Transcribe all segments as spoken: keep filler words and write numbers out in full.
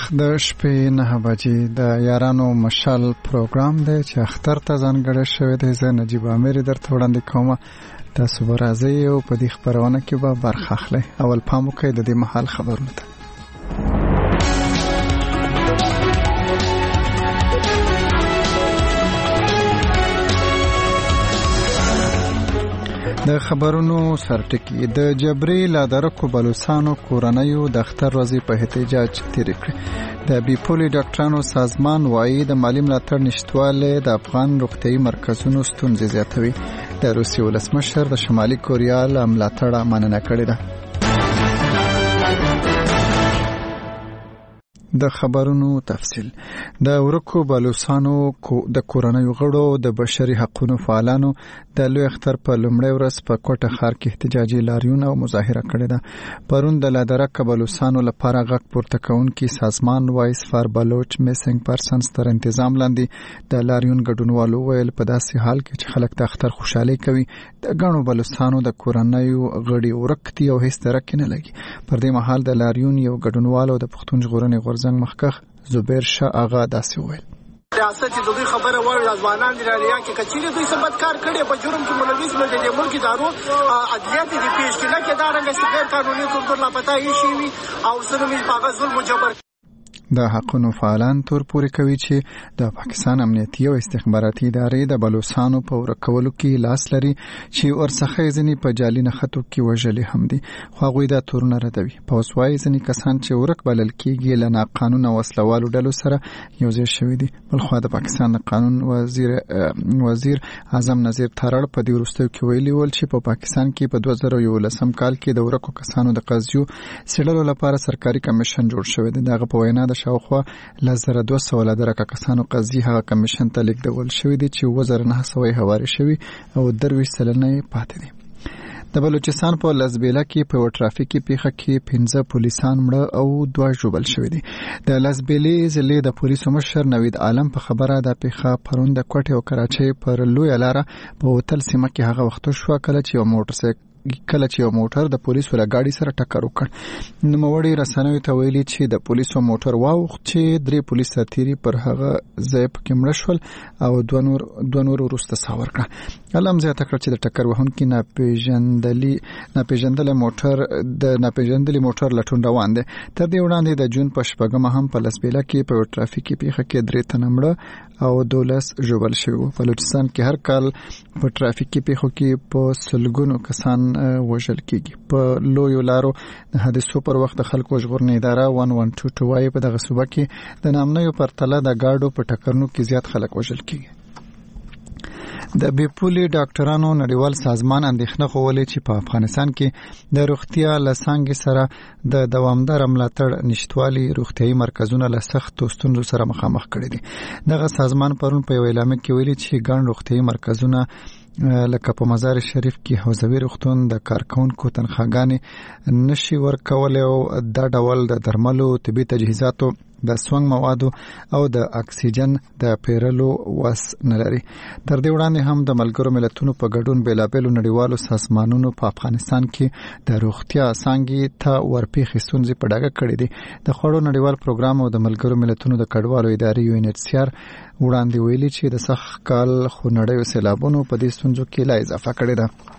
وخت د شپې نه بجې د یارانو مشال پروګرام دی چې اختر ته ځانګړی شوی دی. زه نجیب عامر درته وړاندې کوم. تاسو به راځئ او په دې خپرونه کې به برخه اخلئ. اول پام وکړئ د دې مهال خبرونو ته. د خبرونو سرټکی د جبري لادرکو بلوچستانو کورنیو د اختر ورځې په احتجاج تیر کړ. د بیپولي ډاکټرانو سازمان وايي د مالی ملاتړ نشټواله د افغان روغتیايي مرکزونو ستونزې زیاتوي. د روسیې ولسمشر د شمالي کوریا له ملاتړه مننه کړې ده. د خبرونو تفصیل. د ورکو بلوچستانو د کورنیو غړو د بشري حقوقو فعالانو د لوی اختر په لومړۍ ورځ په کوټه ښار کې احتجاجي لاریون او مظاهره کړې ده. پرون د لادرک بلوچستانو لپاره غږ پورته کوونکي سازمان وایس فار بلوچ میسنګ پرسنز تر تنظیم لاندې د لاریون ګډونوالو ویل په داسې حال کې چې خلک د اختر خوشحالي کوي د غنو بلوچستانو د کورنیو غړي ورکتي او هیڅ ترک نه لګي. پر دې مهال د لاریون یو ګډونوالو د پښتون ژغورنې غورځنګ مخکخ زبیر شاه آغا داسې ویل. ریاست د دوی خبره ور ځوانان د ریا کې کچېره دوی ثبت کار کړي په جرم کې ملوث نه دي. ملک دارو عدلیات دي پیش کې نه کې دا رنګ غیر قانوني کړل لا پتا یې شي او سره په ظلم جبر. د حقونو فعالان تور پورې کوي چې د پاکستان امنیتي او استخباراتي ادارې د بلوچستانو په ورکولو کې لاس لري چې ورڅخه ځنی په جالي نخټو کې وژلې هم دي. خو هغوی دا تورونه ردوي. په وسوای ځنی کسان چې ورک بلل کېږي له ناقانونه وسلوالو ډلو سره یو ځای شوي دي. بلخو د پاکستان د قانون وزیر وزیر اعظم نظیر تارړ په دې وروستیو کې ویلي ول چې په پاکستان کې په دوه زره یولسم کال کې د ورکو کسانو د قضیو سړلو لپاره سرکاري کمیشن جوړ شوی دی. دغه په وینا د شاوخوا لزر دوه سوه لدرکه کسانو قضیه هغه کمیشن ته لیږدول شوی دی چې اووه زره نه سوه هواري شوی او درویشت سلنه پاتې دي. د بلوچستان په لزبیله کې په ټرافیکي پیښه کې پنځه پولیسان مړه او دوه ژوبل شوي دي. د لزبیلې ضلع د پولیسو مشر نوید عالم په خبره د پیښه پرون د کوټې او کراچۍ پر لویه لاره په هوټل سیمه کې هغه وخت شو کله چې یو موټر سایکل کله چې یو موټر د پولیسو له ګاډي سره ټکر وکړ. نوموړي رسنیو ته ویلي چې د پولیسو موټر واوښت چې درې پولیس سرتیري پر هغه ځای پکې مړه شول او دوه نور دوه نور وروسته ساه ورکړه. علم زیاته کړه چې د ټکر وهونکي ناپېژندلي ناپېژندلي موټر د ناپېژندلي موټر لټون روان دی. تر دې وړاندې د جون په شپږمه هم په لسبیله کې په ټرافیکي پیښه کې درې تنه مړه او دولس ژوبل شوي وو. بلوچستان کې هر کال په ټرافیکي پیښو کې په سلګونو کسان وژل کېږي. په لویو لارو د حادثو پر وخت د خلکو ژغورنې اداره ون ون ټو ټو وايي په دغه صوبه کې د نامنیو پرتله د ګاډو په ټکرونو کې زیات خلک وژل کېږي. د بیپولي ډاکټرانو نړیوال سازمان اندېښنه خوولې چې په افغانستان کې د روغتیا لسانګې سره د دوامدار ملاتړ نشټوالي روغتیايي مرکزونه له سختو ستونزو سره مخامخ کړي دي. دغه سازمان پرون په یو اعلامیه کې ویلي چې ګڼ روغتیايي مرکزونه لکه په مزار شریف کې حوزوي روغتون د کارکونکو تنخواګانې نشي ورکولای او دا ډول د درملو، طبي تجهیزاتو، د سونګ موادو او د اکسیجن د پیرلو وس نه لري. تر دې وړاندې هم د ملګرو ملتونو په ګډون بیلابیلو نړیوالو سازمانونو په افغانستان کې د روغتیا څانګې ته ورپېښې ستونزې په ډاګه کړې دي. د خوړو نړیوال پروګرام او د ملګرو ملتونو د کډوالو ادارې یو ان ایچ سی آر وړاندې ویلي چې د سخت کال خونړیو سیلابونو په دې ستونزو کې لا اضافه کړې ده.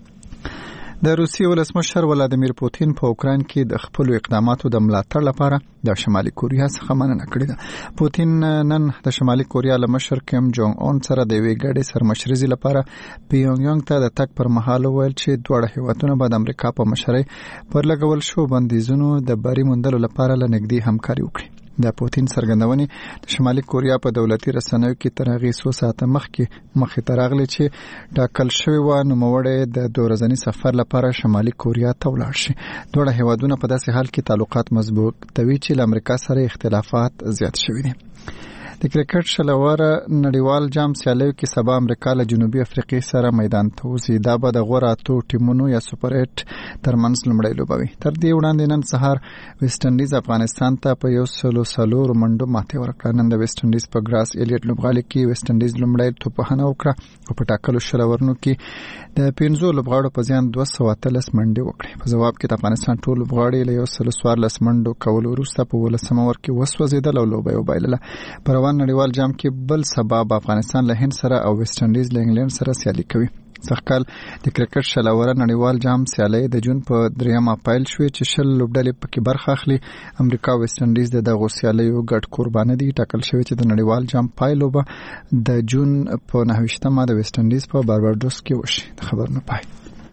د روسیې ولسمشر ولادیمیر پوتین په اوکراین کې د خپل اقداماتو د ملاتړ لپاره د شمالي کوریا څخه مننه کړې ده. پوتین نن د شمالي کوریا له مشر کیم جونګ اون سره د یوې ګډې سرمشرزي لپاره پیونګیانګ ته د تګ پر مهال ویل چې دواړه هیوادونه به د امریکا په مشرۍ پر لګول شو بندیزونو د بری موندلو لپاره له نږدې همکاري وکړي. د پوتین څرګندونې د شمالي کوریا په دولتي رسنیو کې تر هغې څو ساعته مخکې مخې ته راغلي چې ټاکل شوی و نوموړی د دوه ورځني سفر لپاره شمالي کوریا ته ولاړ شي. دواړه هیوادونه په داسې حال کې تعلقات مضبوطوي چې له امریکا سره اختلافات زیات شوي دي. د کرکټ شلواره نړیوال جام سیالیو کې سبا امریکا له جنوبي افریقې سره میدان ته وځي. دا به د غوره اتو ټیمونو یا سوپر ایټ ترمنځ لومړی لوبه وي. تر دې وړاندې نن سهار ویسټ انډیز افغانستان ته په یو سلو څلور منډو ماتې ورکړه. نن د ویسټ انډیز په ګراس ایلیټ لوبغالي کې ویسټ انډیز لومړی توپخانه وکړه او په ټاکلو شل اورونو کې د پنځو لوبغاړو په زیان دوه سوه اتلس منډې وکړې. په ځواب کې د افغانستان ټول لوبغاړي له یو سلو څوارلس منډو کولو وروسته په ولسمه اوور کې وسوځېدل او لوبه یې وبایلله. په روان نړیوال جام کې بل سبا به افغانستان له هند سره او ویسټ انډیز له انګلند سره سیالي کوي. سږکال د کرکټ شلواره نړیوال جام سیالي د جون په دریم اپریل شوې چې شل لوبډلې پکې برخه اخلي. امریکا او ویسټ انډیز د دغو سیالیو ګډ قرباني دي. ټاکل شوی چې د نړیوال جام پایلو به د جون په نهه ویشتمه د ویسټ انډیز په بارباډوس کې وشي. د خبرونو پای.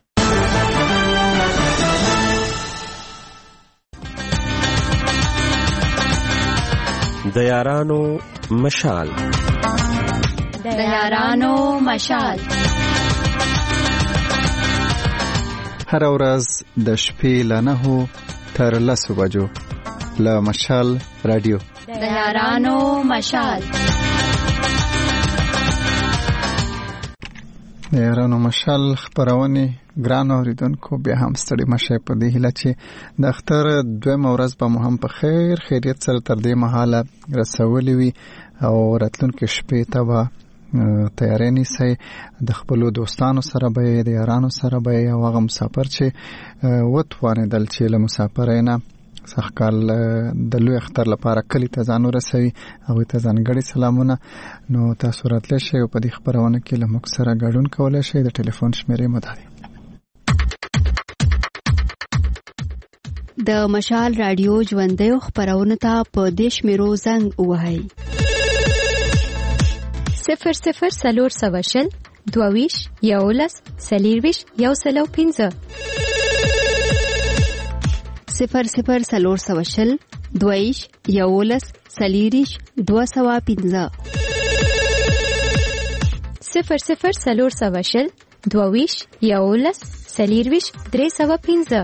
د یارانو مشال د یارانو مشال هر ورځ د شپې له نهو تر لسو بجو له مشال رادیو. د یارانو مشال د یارانو مشال خبرونه ګران اوریدونکو بیا هم ستړي مشه په دې هیله چې د اختر دویم ورځ به مو هم په خیر خیریت سره تر دې مهاله رسولې وي او راتلونکي شپې ته به تیاری نیسئ. د خپلو دوستانو سره به د یارانو سره به او هغه مسافر چې وتوانېدل چې له مسافرۍ نه سږکال د لوی اختر لپاره کلي ته ځان ورسوي هغوی ته ځانګړي سلامونه. نو تاسو راتلی شئ او په دې خپرونه کې له موږ سره ګډون کولی شئ. د ټلیفون شمیرې مو دا دی: د مشال رادیو ژوندیو خپرونو ته په دې شمیرو زنګ ووهئ: صفر صفر څلور سوه شل دوه ویشت یولس څلېرویشت یو سل او پنځه صفر صفر څلور سوه شل دوه ویشت یولس څلېرویشت دوه سوه پنځه صفر صفر څلور سوه شل دوه ویشت یولس څلېرویشت درې سوه پنځه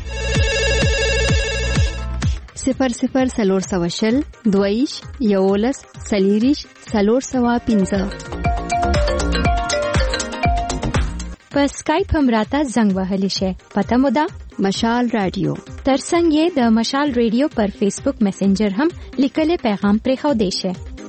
صفر صفر څلور سوه شل دوه ویشت یولس څلېرویشت څلور سوه پنځه. په سکایپ هم راته زنګ وهلی شئ. پته مو ده مشال رادیو. ترڅنګ یې د مشال رادیو پر فیسبوک میسنجر هم لیکلي پیغام پرېښودی شئ.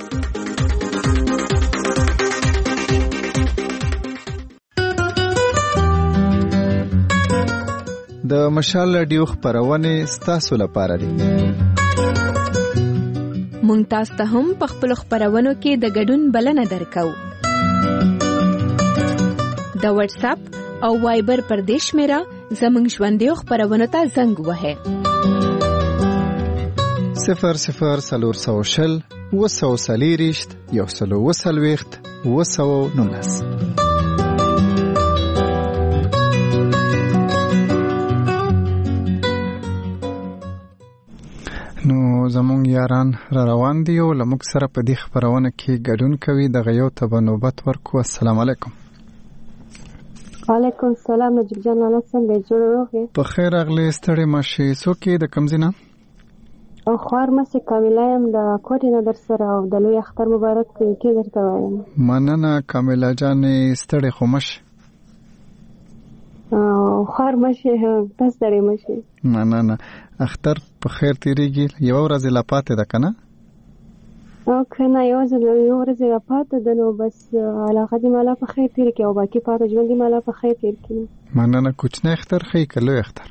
د مشال رادیو خبرونه ستاسو لپاره دي. مونږ تاسو ته هم په خپل خبرونو کې د ګډون بلنه درکو. د واتس اپ او وایبر پر دیش میرا زمنګ ژوندیو خبرونو ته زنګ وهه صفر صفر څلور سوه شل اوه سوه څلېرویشت یو سل اوه څلوېښت اوه سوه نولس. نو زمونږ یاران را روان دي او له موږ سره په دې خبرونه کې ګډون کوي. دغه یو ته به نوبت ورکو. السلام علیکم. وعلیکم السلام. نجیب جان الله څنګه جوړ روغې؟ په خیر اغلی ستړي ماشي. څوک یې د کوم ځای نه؟ او خوار مسې کامله یم د کوټې نه در سره او د لوی اختر مبارک کې درته وایم. مننه کامله جانې ستړي خو مشي. او خوار مشي تاسو ستړي مشي. مننه. اختر په خیر تیریږي. یو ورځ لا پاتې ده که نه؟ او که نه یو ورځ لا پاتې ده نو بس علاقه دې مالا په خیر تیر کړي او باقي پاته ژوند دې مالا په خیر تیر کړي. مننه. کوچنی اختر ښه که لوی اختر؟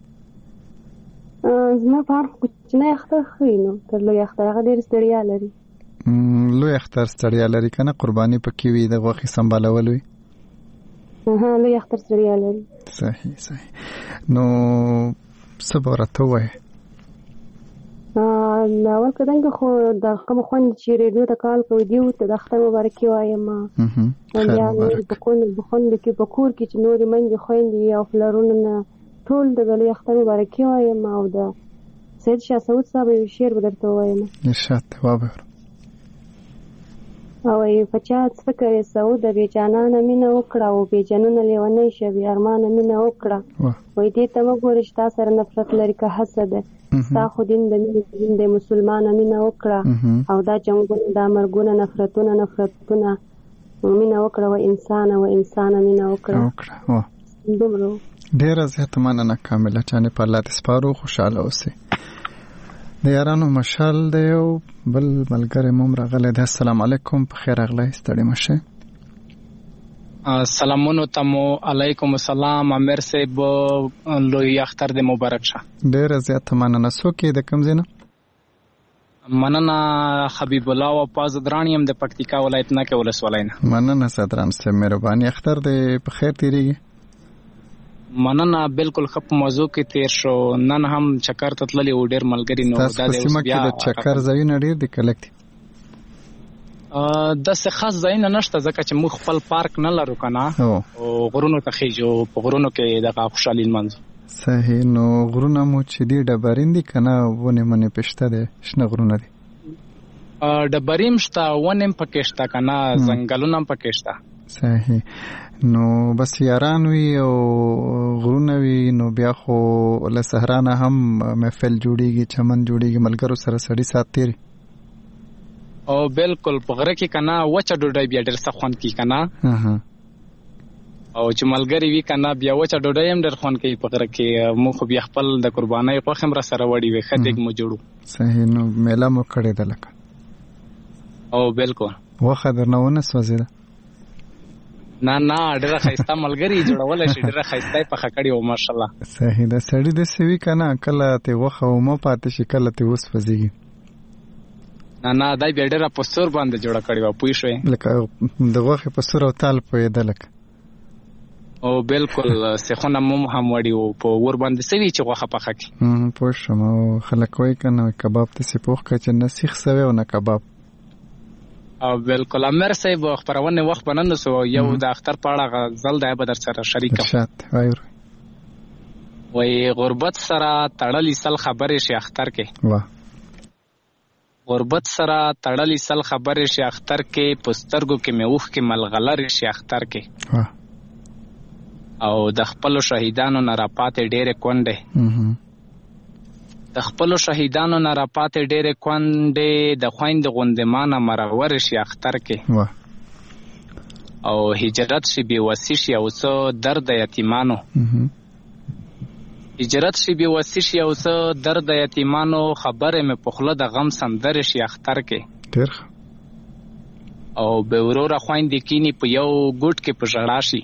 زما په اړه کوچنی اختر ښه نو تر لوی اختر هغه ډېر ستړیا لري. لوی اختر ستړیا لري که نه؟ قرباني پکې وي د غوښې سنبالول وي. ها لوی اختر ستړیا لري. صحیح صحیح. نو څه به راته ووایې؟ اول که دنګه خو د کوم خوند چې ریډیو ته کال کوي دیو ته د اختر مبارکي وایم. بیا نور په کور کې په کور کې چې نورې میندې خویندې او پلرونه نه ټول د لوی اختر مبارکي وایم او د سید شاه سعود صاحب یو شعر به درته ووایم. ارشاد ته وابه. او په چا فکر یې سعود بې جانانه مینه وکړه او بې جنونه لیونی شه بې ارمانه مینه وکړه وایي دې ته مه ګورې چې تا سره نفرت لري که حسد ستا خو دین د مینې دین د مسلمانه مینه وکړه او دا جنګونه دا مرګونه نفرتونه نفرتونه مینه وکړه و انسانه و انسانه مینه وکړه دومره ډېره زیاته مننه کامله جانې په الله دې سپارو خوشحاله اوسئ. د یارانو مشال د یو بل ملګری مو راغلی دی. السلام علیکم، په خیر راغلی، ستړي مه شئ. سلامونو ته مو علیکم السلام. امیر صاحب لوی اختر دې مبارک شه. ډېره زیاته مننه. څوک یې د کوم ځای نه؟ مننه حبیب الله وپاز درانی هم د پکتیکا ولایت نکې ولسوالۍ نه. مننه صدران صاحب، مهرباني. اختر دې په خیر تیریږي؟ مننه بالکل ښه په موضوع کې تیر شو. نن هم چکر ته تللی و ډېر ملګري نو تاسو په سیمه کې د چکر ځایونه ډېر دي که لږ دي؟ داسې خاص ځایونه نشته ځکه چې موږ خپل پارک نه لرو که نه، او غرونو ته خیږو، په غرونو کې دغه خوشحالي لمانځو. صحیح. نو غرونه مو چې دي ډبرین دي که نه ونې منې پې شته دی، شنه غرونه دي؟ ډبریم شته، ونې هم پکې شته که نه، ځنګلونه هم پکې شته. صحیح. نو بس یاران وي او غرونه وي نو بیا خو له صحرا نه هم محفل جوړیږي، چمن جوړیږي، ملګرو سره سړي سات تیری. او بالکل په غره کې که نه وچه ډوډۍ بیا ډېر ښه خوند کوي که نه، او چې ملګري وي که نه بیا وچه ډوډۍ هم ډېر خوند کوي په غره کې. موږ خو بیا خپل د قربانۍ غوښې هم را سره وړي وي، ښه دیګ مو جوړو. صحیح. نو میله مو کړې ده لکه؟ او بالکل. غوښه درنه ونه سوځېده؟ نه نه ډېره ښایسته ملګري جوړولی شي، ډېره ښایسته یې پخه کړې وه ماشاءالله. صحیح. د سړي داسې وي که نه کله ترې غوښه اومه پاتې شي کله ترې وسوځېږي؟ نه نه دا بیا ډېره په سور باندې جوړه کړې وه، پوه شوې؟ لکه د غوښې په سور او تال پوهېده لکه. او بالکل سیخونه مو هم وړي وو، په اور باندې څه وي چې غوښه پخه کړي. پوه شوم. او خلک وایي که نه کباب داسې پوخ کړه چې نه سیخ سوی او نه کباب. او بالکل. امیر صاحب خپرونې وخت به نه نسو، یو د اختر په اړه غزل دی به در سره شریکم. وایي غربت سره تړلي سل خبرې شي اختر کې، غربت سره تړلي سل خبرې شي اختر کې، په سترګو کې مې اوښکې ملغلرې شي اختر کې، او د خپلو شهیدانو نه راپاتې ډېرې کونډې، د خپلو شهیدانو نه راپاتې ډېرې کونډې، د خویندې غوندې مانه مرورې شي اختر کې، او هجرت شي بې وسي شي او څه درد د یتیمانو، هجرت شي بې وسي شي او څه درد د یتیمانو، خبرې مې په خوله د غم سندرې شي اختر کې، ډېر او بې وروره خویندې کیني په یو ګوټ کې په ژړا شي،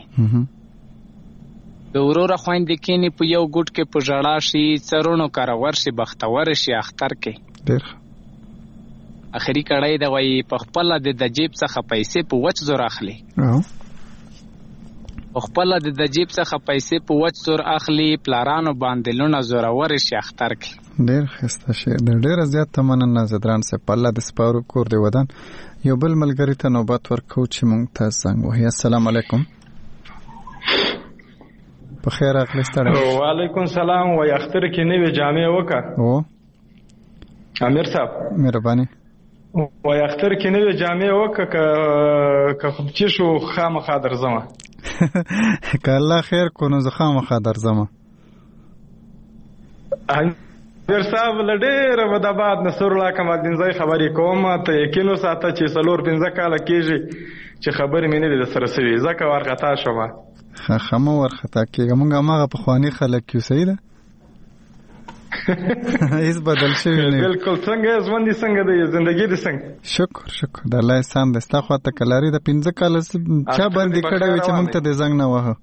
بې وروره خویندې کیني په یو ګوټ کې په ژړا شي، څرونو کارور شي بختور شي اختر کې. ډېر اخري کړی ده وایي په خپله د د جیب څخه پیسې په وچ زور اخلي، په خپله د د جیب څخه پیسې په وچ زور اخلي، پلارانو باندې لونه زورور شي اختر کې. ډېر ښایسته شعر دی. ډېره زیاته مننه زدران صاحب، په الله د سپارو کور دی ودان. یو بل ملګري ته نوبت ورکوو چې موږ ته زنګ وهي. السلام علیکم. په خیر راغلی، ستړی؟ وعلیکم سلام. وایي اختر کې نوې جامې وکړه. او امیر صاحب مهرباني. وایي اختر کې نوې جامې وکړه که خوبچي شو خامخا درځمه. که الله خیر کو نو زه خامخا درځمه. امیر صاحب له ډېره به د باد نصرالله کمالدینزی خبرې کوم، ته یقین وساته چې څلور پنځه کاله کېږي چې خبرې مې نه دي درسره سوي، ځکه وارخطا شومه. ښه مه وارخطا کېږه، موږ هماغه پخواني خلک یو. صحیح ده، هیڅ بدل شوي نه. بالکل. څنګه ژوند دې څنګه دی، زندګي دې څنګه؟ شکر شکر د الله احسان دی. ستا خواته که لارې د پنځه کاله چا باندې کړی وي چې موږ ته دې زنګ نه وهه؟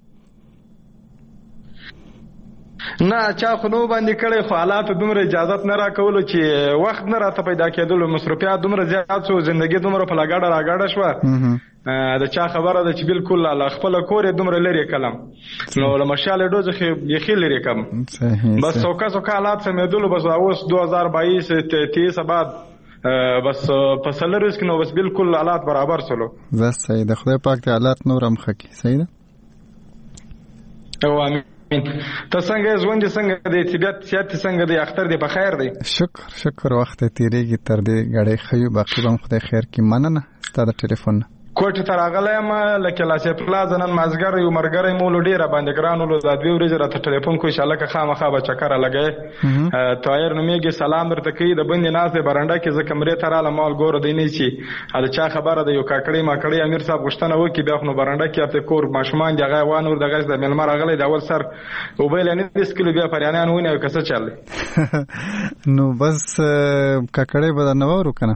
نه چا خو نو باندې کړی، خو حالاتو دومره اجازت نه راکولو چې وخت نه راته پیدا کېدلو، مصروفیات دومره زیات شو، زندګي دومره په لګاډه راګاډه شوه، د چا خبره ده چې بالکل له خپله کور یې دومره لرې کړم، نو له مشال ډوزې بیخي لرې کړم. بس څوکه څوکه حالات سمېدلو، بس اوس دو هزار باییس تیس بعد بس په سلریز کې نو بس بالکل حالات برابر سلو. بس صحیح ده، خدای پاک دې حالات نور هم ښه کړي. صحیح ده. او امین ته څنګه ژوند څنګه دی طبيعت صحت څنګه دی اختر دی په خیر دی شکر شکر وخت تیریږي تر دې غړې خيو باقي هم خدای خیر کی مننه ستاسو ټلیفون کوټه تر اغله ما لکه لاسه پلاز نن مازګر یو مرګره مول ډیره باندې ګرانو له دوی ورځ راته ټلیفون کوی شاله که خامخا به چکر لګي طاهر نومیږي سلام درته کوي د بندي ناز به برنده کې ز کمرې تر اله مال ګور دی نه چی دا چا خبره ده یو کاکړی ما کړی امیر صاحب غشتنه وکي بیا خو برنده کې ته کور ماشومان دغه وانور دغه د ملمر اغله د اول سر او بل نه د سکلو بیا پرانان ونه کسه چل نو بس کاکړی به نه ورو کنه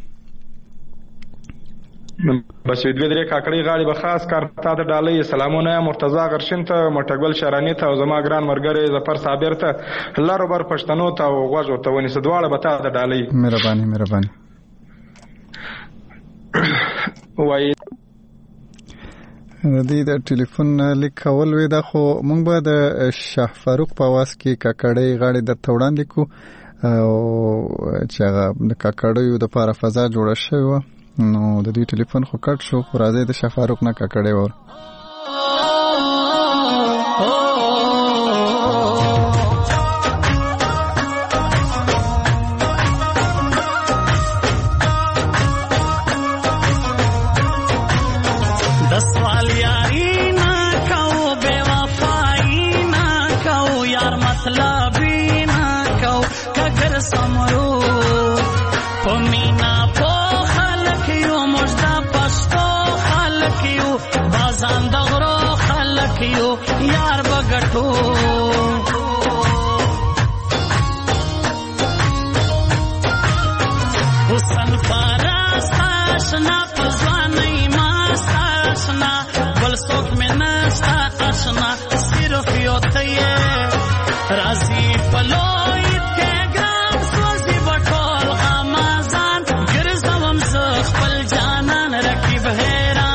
بس دوی درې کاکړی غاړي به خاص کار تا ته ډالۍ سلامونه مرتضی غرشن ته مټګل شرانی ته او زما ګران مرګره ظفر صابر ته لارو بر پښتنو ته او غوږ ورته ونی سدواړه به تا ته ډالۍ مهرباني مهرباني وای د دې د ټلیفون لیکول وې دا خو مونږ به د شاه فاروق په واس کې کاکړی غاړي د توړاندې کو او چې هغه د کاکړیو د لپاره فضا جوړه شوی نو د دې ټلیفون خو کټ شو خو راځي د شاه فاروق نه ککړې ور د سوال یاري نه کو بے وفای نه کو یار مطلب نه کو کګر سمرو پمینا یار بغټو حسن فراس آشنا پزوانی ماست آشنا بل سوک میں نستا آشنا صرف یوتیے رازی پلویت کے گرام سوزی بطول غامازان گرزوم زخ پل جانان رکیب حیران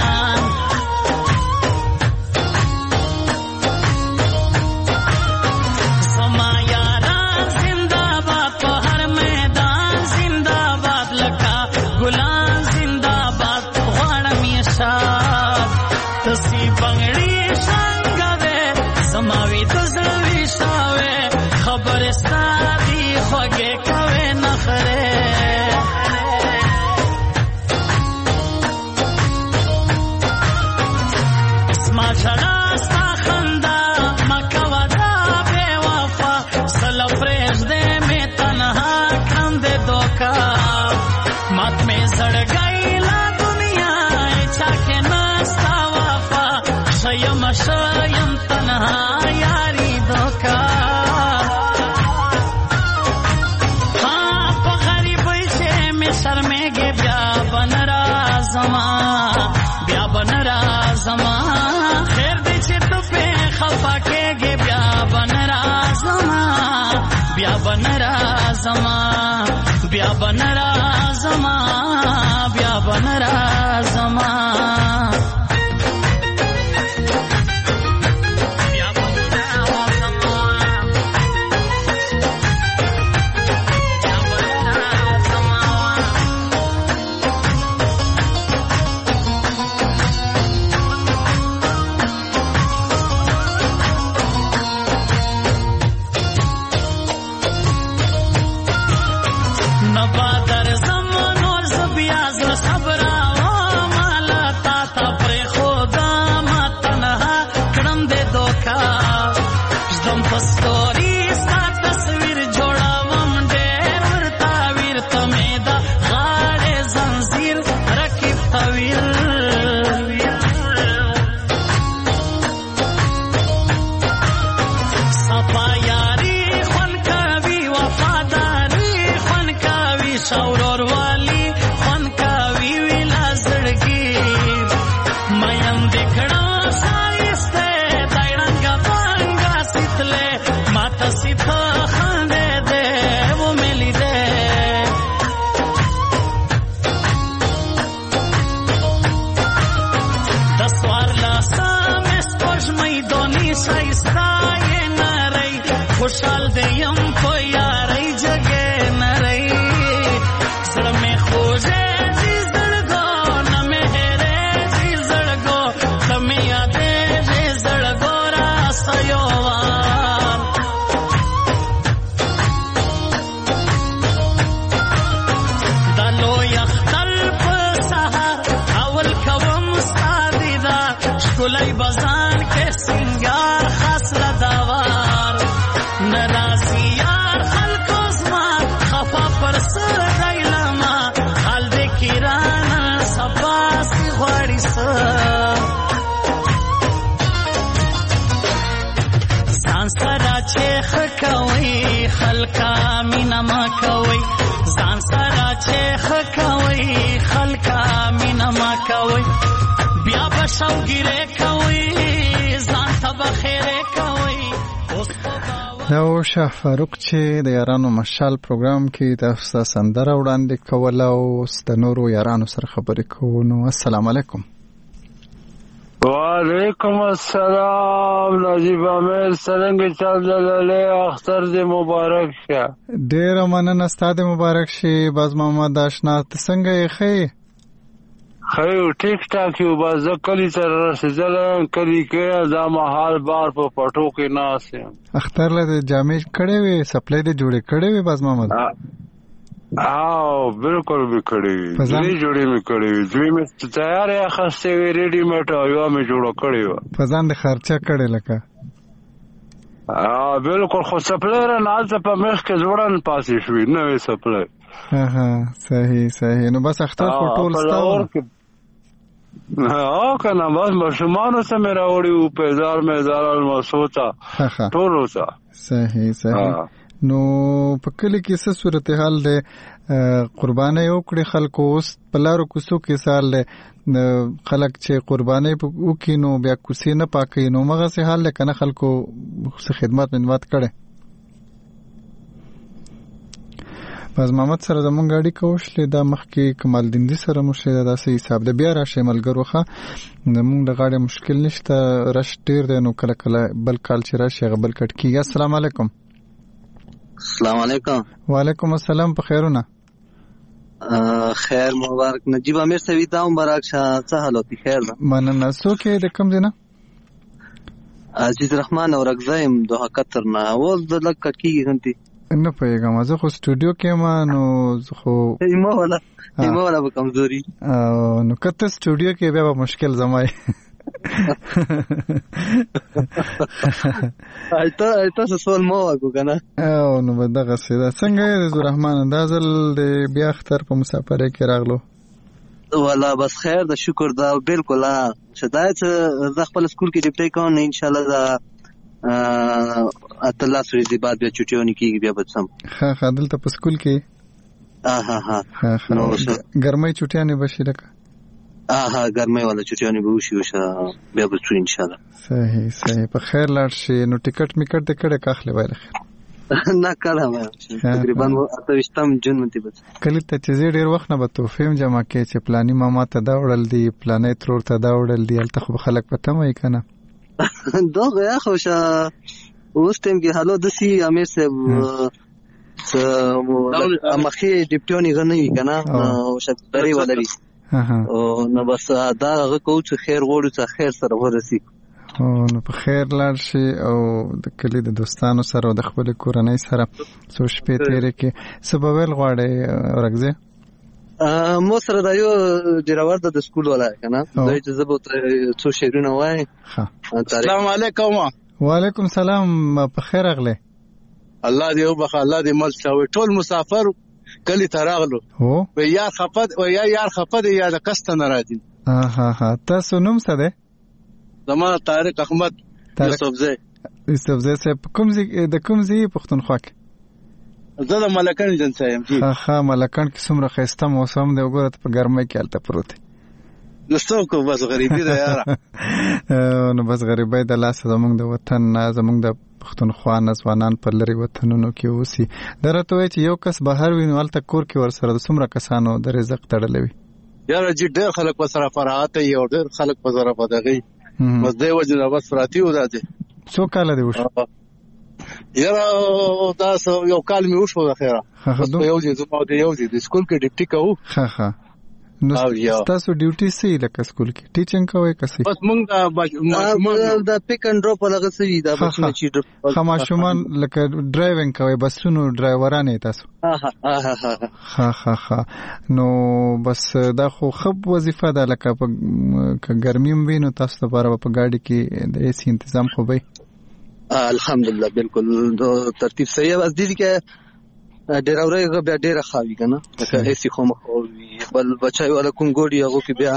شایم تنها یاری دوکا ہاں پا غریبی سے میں شرمے گے بیا بن رازما بیا بن رازما خیر دی چھ تو پہ خفا کے گے بیا بن رازما بیا بن رازما بیا بن رازما بیا بن رازما خوشحال دیم کو یاری جگے نرئی سر میں خوجے جی زڑگو نمیرے جی زڑگو تمی یادے جی زڑگو راستیو ځان کې سنگار خاص لداوار ناراضي یار خلکو زما خفا پر سر دایلما حال دې کیران سبا سي غواړي سر ځان سره چې خکوي خلکا مینا ما کوي ځان سره چې خکوي خلکا مینا ما کوي بیا به شوګیره کوي ځان ته بخیره کوي دا و شاه فاروق چې د یارانو مشال پروګرام کې تاسو ته سندره وړاندې کوله او د نورو یارانو سره خبرې کوو. نو السلام علیکم. وعلیکم السلام نجیب امیر څنګه چل دلله اختر دې مبارک شه. ډېره مننه ستا دې مبارک شي باز محمد آشنا. ته څنګه یې ښې؟ خیو ټیک ټاک یو باز کلی سره رسېدلم کلی کې دا مهال بار په پټو کې ناس یم. اختر له جامې کړې وې سپلای دې جوړې کړې وې باز محمد؟ او بالکل به کړې وې دې جوړې مې کړې وې دوی مې تیار یې خاصه وی ریډي میټ او یو مې جوړ کړې و په ځان د خرچه کړې لکه ا بالکل خو سپلای را نه ځه په مخ کې جوړن پاسې شوې نه وې سپلای. ها ها صحیح صحیح. نو بس اختر خو ټول ستاو او کنه بس مشمانو سره مې راوړی او په هزار مې هزار المسوتا ټول وتا. صحیح صحیح. نو په کلی کې څه صورتحال ده؟ قرباني وکړي خلکو اوس په لارو کوڅو کې سال ده خلک چې قرباني وکړي نو بیا کوڅې نه پاکي نو مغه سه حال کنه خلکو خدمت منوات کړي. باز محمد سره زمونږ اړیکه وشلې دا مخکې کمال دیندي سره مو شه دا سه حساب د بیا راشه ملګروخه زمونږ د غاړې مشکل نشته رش ډیر دی نو کله کله بل کال چې راشه غبل کټ کیږي. السلام علیکم. السلام علیکم. وعلیکم السلام. په خیرونه خیر مبارک. نجیب امیر سوي ته مبارک شه. څه حال دی؟ خیر ده مننه. څوک د کوم ځای نه؟ عزیز رحمان اورګزایم دوه قطر نه اول د لک کټ کیږي هنتي نه پېګم زه خو سټوډیو کې ما نو خو ایمه ولا ایمه ولا به کمزوري نو کته سټوډیو کې بیا مشکل زمای ایته ایته سوال مو وکړه کنه او نو بدغه سیده څنګه عزیز رحمان اندازل د بیا اختر په مسافره کې راغلو ولا بس خیر د شکر دا بالکل شدایت ز خپل سکول کې ډیپټي کوم ان شاء الله دا اتلا سوري بعد بیا چټیونی کیږي بیا بچم. ها ها دلته په سکول کې ها ها ها نو ګرمۍ چټیانه بشي لکه ها ها ګرمۍ ولا چټیانه به وشي وشه بیا بچو ان شاء الله. صحیح صحیح. په خیر لاړ شي. نو ټیکټ میکټ د کړه کاخله وای خیر نه کړه ما تقریبا اتوشتم جون منتی بس کله ته چې ډیر وخت نه به توفیم جمع کې چې پلاني ماما ته دا وړل دی پلانې ترور ته دا وړل دی الته خو خلک پته مې کنه دا غیا خوشا اوس ټیم کې حالو د سی امیر صاحب مخې ډیپټونی غنوي کنه او شتري ولري او نو بس دا هغه کوڅ خیر غوړو څخه خیر سره ورسي او نو په خیر لاړ شي او د کلی د دوستانو سره او د خپل کورنۍ سره څو شپې تیرې کې سبویل غواړي ورګزه مو سره دا یو ډیراور د سکول ولا کنه دوی چې زبو څو شهرونه وای. السلام علیکم. وعلیکم السلام. په خیر اغله الله دې وبخ الله دې مل چاوي ټول مسافر کلی تراغلو هو و یار خپد و یا یار خپد یا د قسط نه راځي. ها ها ها تاسو نوم څه ده؟ زما طارق احمد یوسفزی. یوسفزی صاحب کوم ځای د کوم ځای پښتونخوا کې؟ زه د ملکان جنس یم. ها ها ملکان کې څومره خسته موسم دی وګوره په ګرمۍ کې الته پروت دی. نو کو بس غریبی ده یار نو بس غریبی د لاس زمونږ د وطن زمونږ د پښتونخوا نسوانان په لری وطنونو کې اوسي درته وای چې یو کس بهر ویني الته کور کې ور سره د څومره کسانو د رزق تړلوي یار چې ډېر خلک په سره فراحت یو ډېر خلک په سره پدغي بس دی وجه نه بس فراتی و ده څو کال دی وش یار تاسو یو کال می وشو د خیره بس یو ځای زما د یو ځای د سکول کې ډیپټي کوو. ها ها نو تاسو ډیوټي سي لکه سکول کې ټیچینګ کوي کسي بس مونږ د پک اند ډراپ لغه سي دا بسونه چې خماشومان لکه ډرایوینګ کوي بسونو ډرایورانه تاسو ها ها ها ها ها ها نو بس دا خو خب وظیفه ده لکه په ګرمیم وینو تاسو لپاره په گاډي کې د ایسی تنظیم خو به الحمدلله بالکل ترتیب صحیح بس دي کې ډیر اورېږه بیا ډیر خاوي کنه که ایسی خو مخوي بل بچای ولا کوم ګوډي هغه کې بیا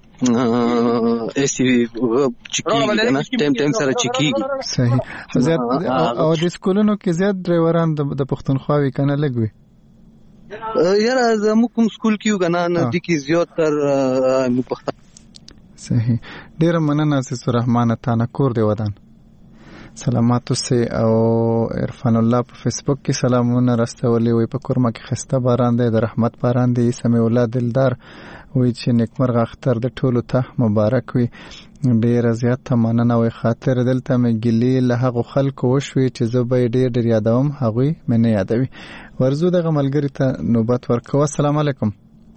ایسی چکی کنه ټیم ټیم سره چکی صحیح زیات او د سکولونو کې زیات ډرایوران د پښتونخوا کنه لګوي یاره زموږ کوم سکول کې کنه نه د کې زیات تر مو پښتون صحیح ډیر مننه سي رحمان تانا کور دی ودان سلامات سي او عرفان الله په فیسبوک کې سلامونه راستولي وي په کورما کې خسته باران دی د رحمت باران دی سمي الله دلدار وي چې نیکمرغه اختر د ټولو ته مبارک وي ډیر زیات مننه وي خاطر دلته مې ګلي له هغه خلکو وشوي چې زه به ډیر ډیر یادوم هغه مې نه یادوي ورزو دغه ملګری ته نوبت ورکوه السلام علیکم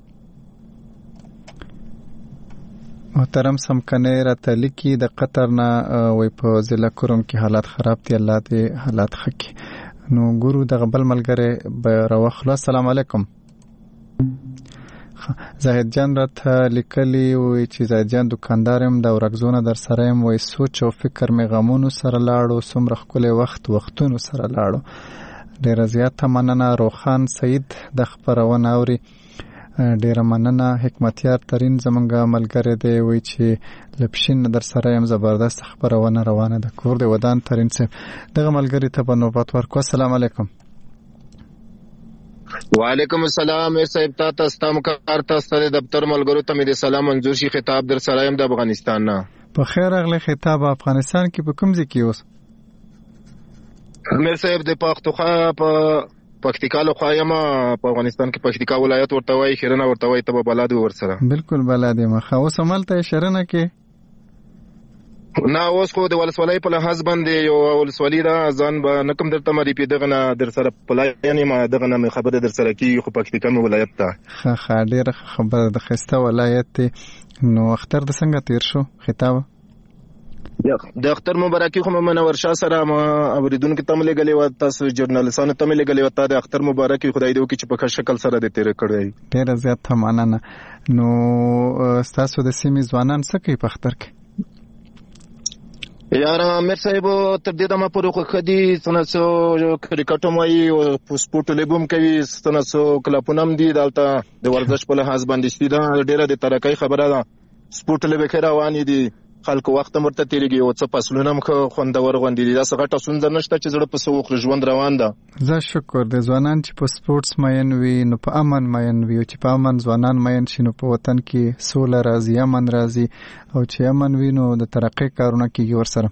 محترم سمکنه را تلکی د قطر نه وای په ضلع کوم کې حالات خراب دي الله دې حالات خکې نو ګورو د غبل ملګری به راوخلا السلام علیکم زاهد جان را ته لیکلی وای چې زاهد جان دکاندارم د ورغزونه در سره يم وای سوچ او فکر می غمونو سره لاړو سمره خپل وخت وختونو سره لاړو ډیر زیات مننه روخان سید د خبرونه اوري ډیر مننه حکمتیار ترين زمونږه ملګری دی وای چې لپشین در سره يم زبردست خبرونه روانه ده کور دی ودان ترين سه دغه ملګری ته په نوبت ورکو السلام علیکم وعلیکم السلام صاحب تاسو ستاسو کار تاسو د دفتر ملګرو ته مې سلام منظور شي خطاب در سره يم د افغانستان نه په خیر اغله خطاب افغانستان کې په کوم ځای کې اوس مې صاحب د پختوخا په پکتیکا له خوایم په افغانستان کې پکتیکا ولایت ورته وای خیرنه ورته وای ته بلاد ورسره بالکل بلاد ما خو سملته شرنه کې نه اوس خو د ولسوالۍ په لحاظ باندې یو ولسوالۍ دا ځان به نکم درته مری په دغه نه در سره پلای یعنی ما دغه نه خبره در سره کی خو پکتیکا مې ولایت ته خه خاډیر خبره د خسته ولایت نو اختر د څنګه تیر شو خطاب د اختر مبارکي خو منور شاه سره ما اوریدونکو ته ملګلې و تاسو ژورنالیستانو ته ملګلې و ته د اختر مبارکي خدای دې وکړي چې په ښه شکل سره دې تیر کړی ډیر زیات مننه نو تاسو د سیمې ځوانان څه کوي په اختر کې یاره امیر صاحب تر دې دمه پورې خو خدي سنسو کرکټ مې او سپورت لبوم کوي سنسو کلپونم دي دلته د ورزش په لحاظ باندې ستیدا ډیره د ترقۍ خبره ده سپورت لبه خیر روان دي خلکو وخت مرته تیریږي او څه فصلونه مخ خوندور غوندي دا څنګه تاسو نشته چې زړه په سوق ژوند روان ده زه شکر د ځوانان چې په سپورتس ماین وي نو په امن ماین وي چې په امن ځوانان ماین شنو په وطن کې سوله راځي امن راځي او چې امن وي نو د ترقۍ کارونه کوي ورسره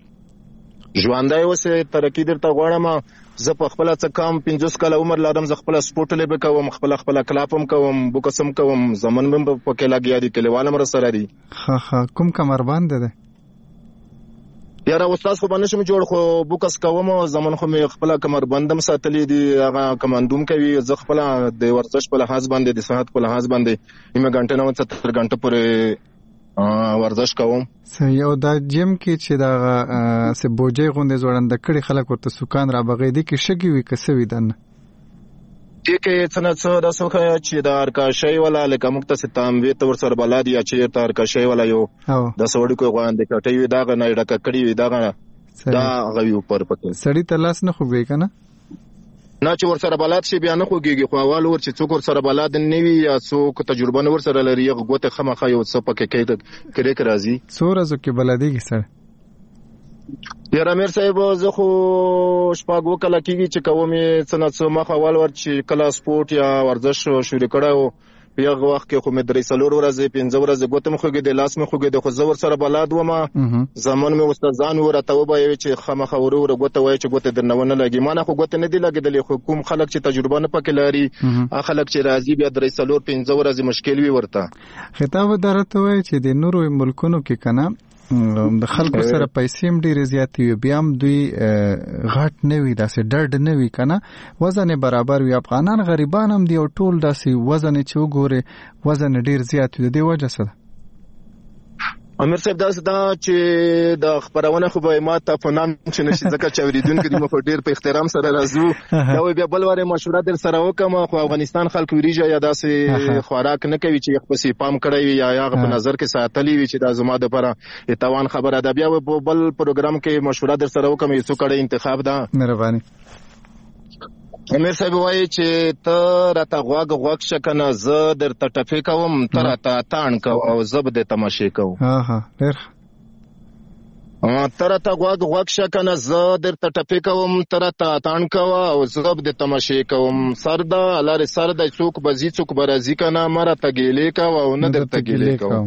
ژوندای اوسه ترقی درته غواړم زه په خپل څه کم پنځوس کاله عمر لرم زه خپل سپورت لebe کوم خپل خپل کلاپم کوم بوکسم کوم زمون مم په کې لګیا دي کلیوالم سره دي ها ها کوم کمر باندې ده یاره استاد خو باندې شم جوړ خو بوکس کوم زمون خو مې خپل کمر بندم ساتلې دي هغه کمانډوم کوي زه خپل د ورزش په لحاظ باندې د صحت په لحاظ باندې نیمه غنټه نه ستر غنټه پورې ورزش کوم صحیح او دا جیم کې چې دا سه بوجي غوندې زوړند کړي خلک ورته سکان را بغې دي کې شګي وي کسوي دنه چې کې څنګه څه د سوخه چې د ارکاشي ولا لکه مختص تاموي تور سره بلادي چې د ارکاشي ولا یو د سوړی کوی غوندې کټي وي دا نه ډکه کړي وي دا دا غوي پر پکې سړی تلاس نه خوږي کنه نه چې ور سره بلاد شي بیا نه خوږيږي خو اول ور چې څوک ور سره بلاد نه وي یا څوک تجربه نه ور سره لري غوته خمخه یو څه پکې کېد کړي راځي سورزو کې بلاديږي سره یاره امیر صاحب زه خو شپږ وکړه کېږي چې کومې څنګه څه مخ اول ور چې کلا سپورت یا ورزش شروع کړو یو وخت کې خو مې درې سلور ورځې پنځه ورځې ګوتم خوګې د لاس مې خوګې د خو زور سره بلاد ومه زمون مې استادان ورته وبای چې خمخه ورو ورو ګوته وای چې ګوته درنونه لګي مانه خو ګوته نه دی لګیدلې خو کوم خلک چې تجربه نه پکې لري ا خلک چې راضي بیا درې سلور پنځه ورځې مشکل وي ورته خطاب درته وای چې د نورو ملکونو کې کنه د خلکو سره پیسې هم ډېرې زیاتې وي بیا هم دوی غټ نه وي داسې ډډ نه وي که نه وزن یې برابر وي افغانان غریبان هم دي او ټول داسې وزن یې چې وګورې وزن یې ډېر زیات وي د دې وجه څه ده امیر صاحب داسې دا چې د خبرونه خو به ما ته په نام چې نشي ځکه چې اوریدونکو دې مو په ډېر په احترام سره راځو دا وي بیا بل واره مشوره در سره وکم خو افغانستان خلک ویریږي یا داسې خوراک نه کوي چې خپل پام کړی وي یا هغه په نظر کې ساتلی وي چې دا زما د لپاره اتوان خبره ده بیا په بل پروګرام کې مشوره در سره وکم یو څه کړی انتخاب ده مهرباني امیر صاحب وایي چې ته راته غوږ غوږ شه که نه زه درته ټپې کوم ته راته تاڼ کو او زه به دې تماشې کوم ډېر ته راته غوږ غوږ شه که نه زه درته ټپې کوم ته راته تاڼ کوه او زه به دې تماشې کوم سر ده لارې سر دی څوک به ځي څوک به راځي که نه ما راته ګیلې کوه او نه درته ګیلې کوم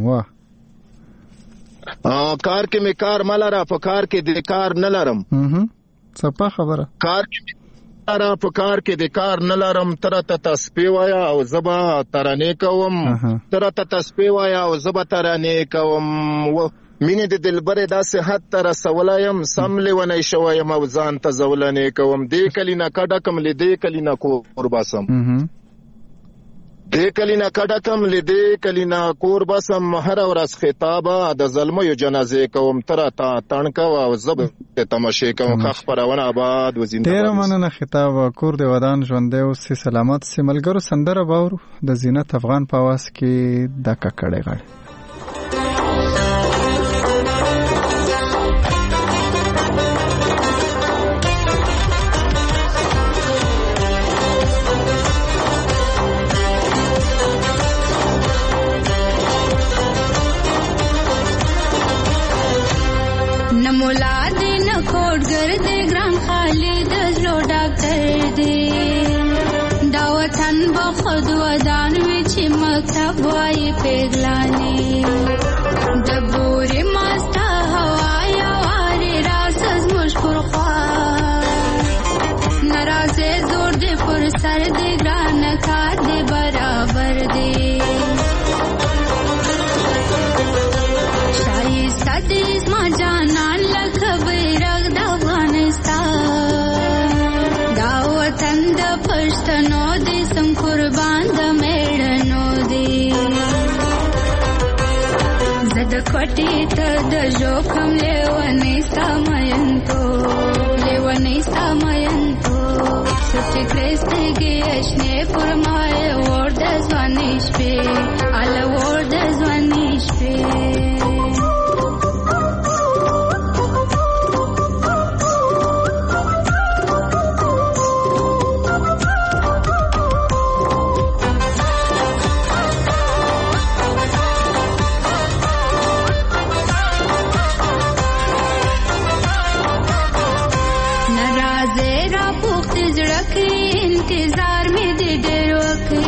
کار کې مې کار مه لره په کار کې دې کار نه لرم څپه خبره کار کې را په کار کې د کار نه لرم تر ته تسبیح وایا او زبا ترانه کوم تر ته تسبیح وایا او زبا ترانه کوم مینه د دلبره د صحت تر سولایم سملی ونی شوایم او ځان ته زولنه کوم دې کلینا کډه کم لیدې کلینا کور باسم دې کلینا کډه کم لیدې کلینا کور باسم هر ورځ خطابه د ظلمو جنازه کوم تر ته تڼکا او زب تماشې کوم خخ پرونه آباد وزینده ډیر مننه خطاب کور دی ودان ژوند دی او سلامت سیملګرو سندره باور د زینت افغان په واس کې د ککړې غړ خود ودان وچ مکتب وای پیغلانی دبوري ماستا هوایا واری راس از مشکور خوا ناراضه زور دې پر سر دې ګران کار دې برابر دې شای سدیس ما جانان لکه بیرغ د افغانستان دا وطن د پښتنو دې قربان د میړنو دی زد کوټی ته د جوخم لیونی سامینتو لیونی سامینتو سچې کرستګي اشنه پرمای ور د ځواني شپې ال ور د ځواني شپې इंतजार में दे डरो के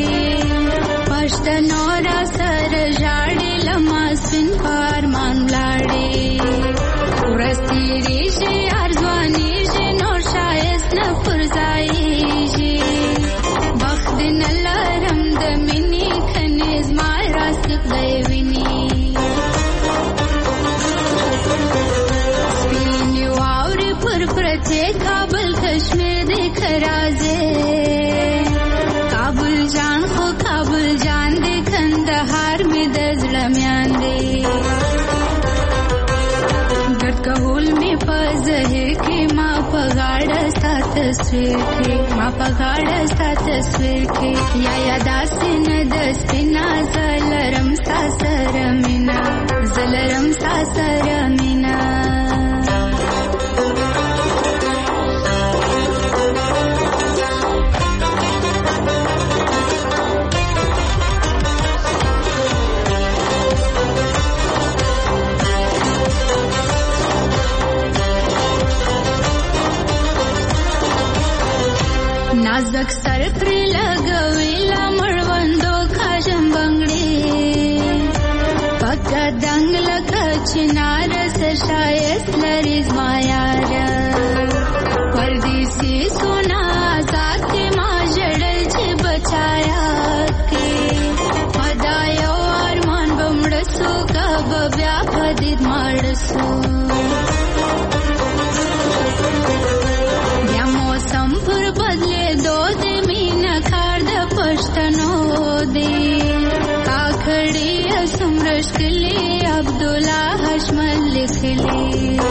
पश्तनोरा सर जाड़े लमासिन पार मान लाड़े रस्ती रीजे अर्जवानी जे नोर शायस न फुरजाई जे बख्त नलरम दमिनी खनिज मारा सिक देविनी स्पीनी वावरे पुर प्रचे काबल कश्मीर देख राजे काबुल जान खो काबुल जान दे खंदहार में दजला म्यान दे गट कहूल में पजहिर के माँ पगाड़ सा तस्वीर के माँ पगाड़ सा तस्वीर के या यादासिन दस्तिना जलरम सा सरमिना जलरम सा सरमिना नाजक सर पर लगवेला मळवंदो खाजम बंगडे पक्का दंगल कचनार सशायस लरीज मायार परदेसी सोना साथे माजडल छे बचाया के पदायो अरमान बमड़ सो कब व्यापदित मार مشکلی عبدالله حشمل لخلی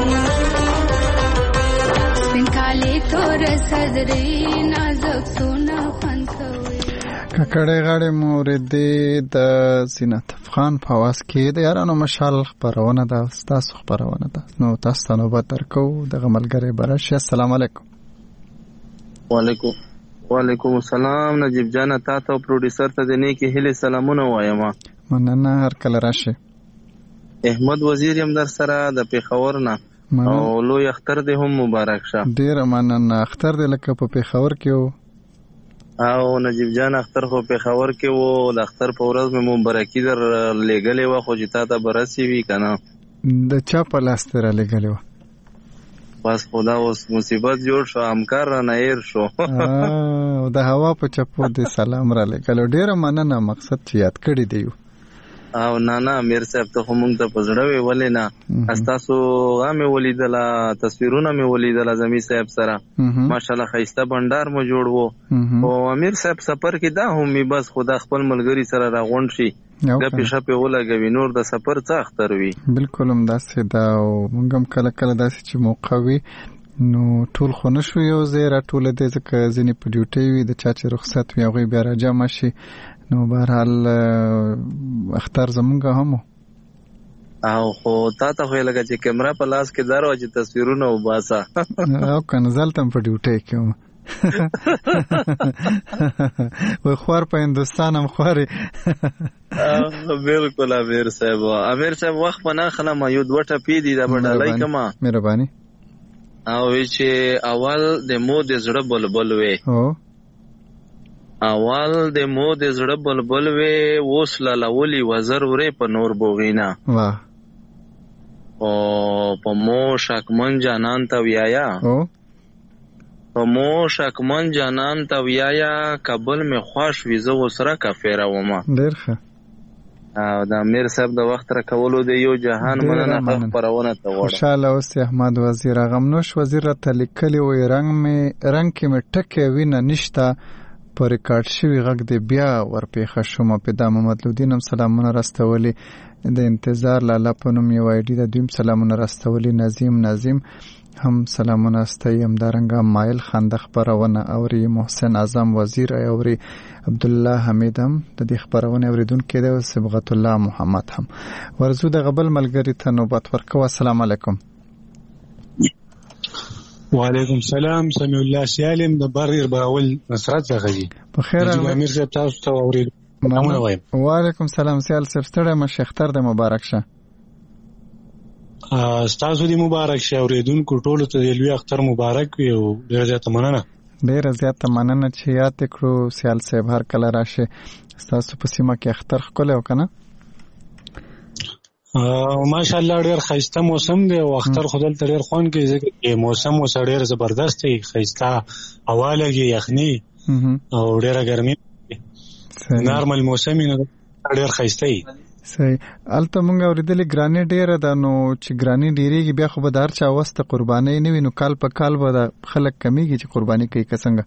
سپین کالی تور صدری نازک سونا خوند کوي ککړې غاړې مورې د زینت افغان په واس کې د یارانو مشال خبرونه ده تاسو خبرونه ده نو تاسو ته نوبت درکو دغه ملګری براشي. السلام علیکم. وعلیکم وعلیکم السلام. نجیب جان تا ته پروډوسر ته د نیکی هلي سلامونه وایم. مننه هر کله راشي. احمد وزیر يم در سره د پیښور نه او لوی اختر دې هم مبارک شه. ډیر مننه. اختر دې لکه په پیښور کې و او نجیب جان اختر خو پیښور کې وو د اختر په ورځ مې مبارکي در لګلې و خو چې تا ته برسي وی کنه د چا په لاس تر لګلې و بس خدا اوس مصیبت جوړ شو امکار را نیر شو او د هوا په چپو دې سلام را لګلو. ډیر مننه. مقصد چې یاد کړی دی او نه نه امیر صاحب ته خو مونږ ته پزړه وی ولې نه استاسو غامې ولیدله تصویرونه مې ولیدله زمي صاحب سره ماشاءالله خیسته بندر مو جوړ وو او امیر صاحب سفر کې دا هم بس خدا خپل ملګری سره راغونډ شي ګپې شپې ولګوي نور د سفر څه اختر وي. بالکل هم داسې دا او مونږ هم کله کله داسې چې موقع وي نو ټول خو نشو یو ځای راټوله دی ځکه ځینې په ډیوټۍ وي د چا چې رخصت وي هغوی بیا راجمع شي نو بهرحال اختر زمونږ هم او خو تا ته خو لکه چې کیمرا په لاس کې دار و چې تصویرونه وباسه او کنه زلته په ډیوټۍ کې وم و خوار په هندوستان هم خواري بالکل امیر صاحب. امیر صاحب وخت په نه خلم یو دوه ټپی دي د بډالای کما مهرباني او چې اول د مو د زړه بلبل وې او اول د مو د زړه بلبل وې اوس لولي وزر ورې په نور بوغینا واه او په مو شکمن جانان ته ویایا او په مو شکمن جانان ته ویایا کابل می خوښ ویزه وسره کافره ومه ډیر ښه او د امیر صاحب د وخت را کولو د یو جهان مننه خبرونه ته وړه. خوشاله اوس احمد وزیر غمنوش وزیر ته لیکلی وې رنگ می رنگ کې می ټکه وینه نشتا پر ریکارډ شوی غږ دی بیا ورپېښه شوم په د محمد لودین هم سلامونه راستولي د انتظار لاله په نوم یو آیډي د دویم سلامونه راستولي نظیم نظیم هم سلامونه استي هم دارنګه مایل خنده خبرونه اوري محسن اعظم وزیر اوري عبد الله حمید هم د دې خبرونه اوریدونکو دی صبغت الله محمد هم ورزو د غبل ملګری ته نوبت ورکو. السلام علیکم. وعلیکم السلام. سمیع الله سالم د بریر باول نصرت زغی په خیر امیر صاحب تاسو ته اورید نمونه وایم. وعلیکم السلام سیال صاحب ستړی مشه اختر د مبارک شه. تاسو دې مبارک شه اوریدونکو ټولو ته لوی اختر مبارک وي او ډیر زیاته مننه ډیر زیاته مننه چې یاد کړو سیال صاحب هر کله راشه تاسو په سیمه کې اختر خپل وکنه ماشاءالله ډیر خیسته موسم دی او اختر خدل تر ډیر خون کې ځکه موسم او ډیر زبردست دی خیسته اواله یخنی او ډیره ګرمي نارمل موسم نه ډیر خیسته دی. صحیح. الته مونږ اوریدلې ګرانی ډیره ده نو چې ګرانی ډیریږي بیا خو به دار چا واسطه قرباني نه وي نو کال په کال به خلک کمیږي چې قرباني کوي څنګه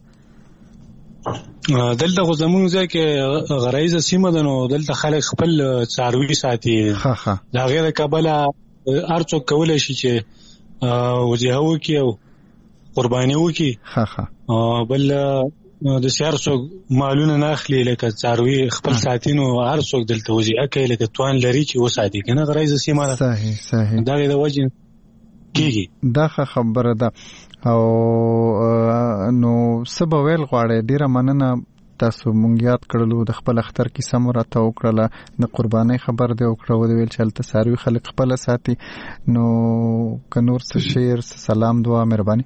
دلته خو زمونږ ځای کې غرایزه سیمه ده نو دلته خلک خپل څاروي ساتي ها ها دا غیر کابل ارڅو کولای شي چې وجهه وکي او قرباني وکي ها ها بل د سیار څوک مالونه نه اخلي لکه څاروي خپل ساتینو هر څوک دلته وځي اکه لکه توان لري چې وساتي کنه غرایزه سیمه ده. صحیح صحیح. دا د وجه کیږي دا خبره ده او نو سبا ویل غواړي ډیره مننه تاسو مونږ یاد کړلو د خپل اختر کې سمراته وکړه د قرباني خبر دی وکړه و ویل چې تل ساروي خلک خپل ساتي نو کنور څه شعر سلام دعا مهرباني.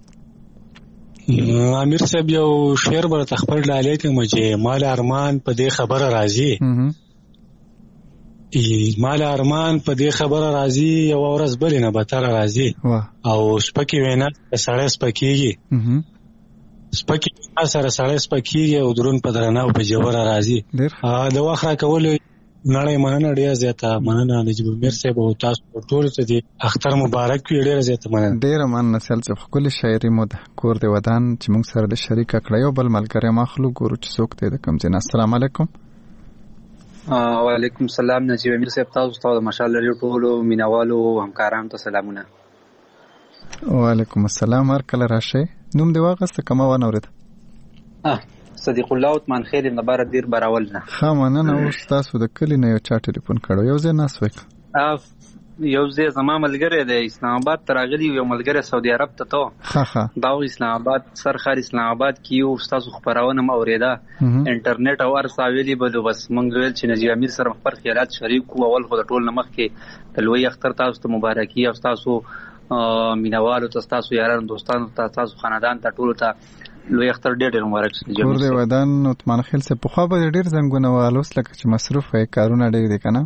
امیر صاحب یو شعر به تخبر لاله کوم چې مال ارمان په دې خبره راځي مال ارمان په دې خبره راځي یو ورځ بل نه به تر راځي او سپکی وینا سړی سپکیږي سپکی سره سړی سپکیږي او درون په درنه او په جوړه راځي د واخره کول نړۍ مننه ډیر زیاته مننه نجیب امیر صاحب او تاسو ټول ته دي اختر مبارک وي ډیر زیاته مننه ډیر مننه سل څه خپل شاعري مو د کور دی ودان چې موږ سره د شریک کړه یو بل ملګری مخلوق ګورو چې څوک دی د کوم ځای. السلام علیکم. وعلیکم السلام نجیب امیر صاحب، تاسو ته د مشال لري ټولو مینوالو همکارانو ته سلامونه. وعلیکم السلام، هر کله راشئ. نوم دی واغسته کومه ونه اورید؟ اه صدیق الله عثمان خیر د بار دیر براول نه. ښه مننه. اوس تاسو د کلی نه یو چا ټلیفون کړو، یو ځای ناست وای. اه یو ځای زما ملګری دی اسلام آباد ته راغلی، یو ملګری سعودي عرب ته ته ښه ښه دا اسلام آباد سرخار اسلام آباد کې یو تاسو خبرونه م اوریدا انټرنیټ او ارس اویلیبل، بس مونږ ویل چې نجیب امیر سره خبر خیالات شریک کو. اول خو د ټول نمخ کې د لوی اختر تاسو ته مبارکي او تاسو مینوالو ته، تاسو یارانو دوستانو ته، تاسو خاندان ته، ټول ته لوی اختر ډېر ډېر مبارک شه. ټول دی ودان عثمان خیل سے په خو به ډېر زنګونه والوس لکه چې مصروف وي، کارونه ډېر دي کنه.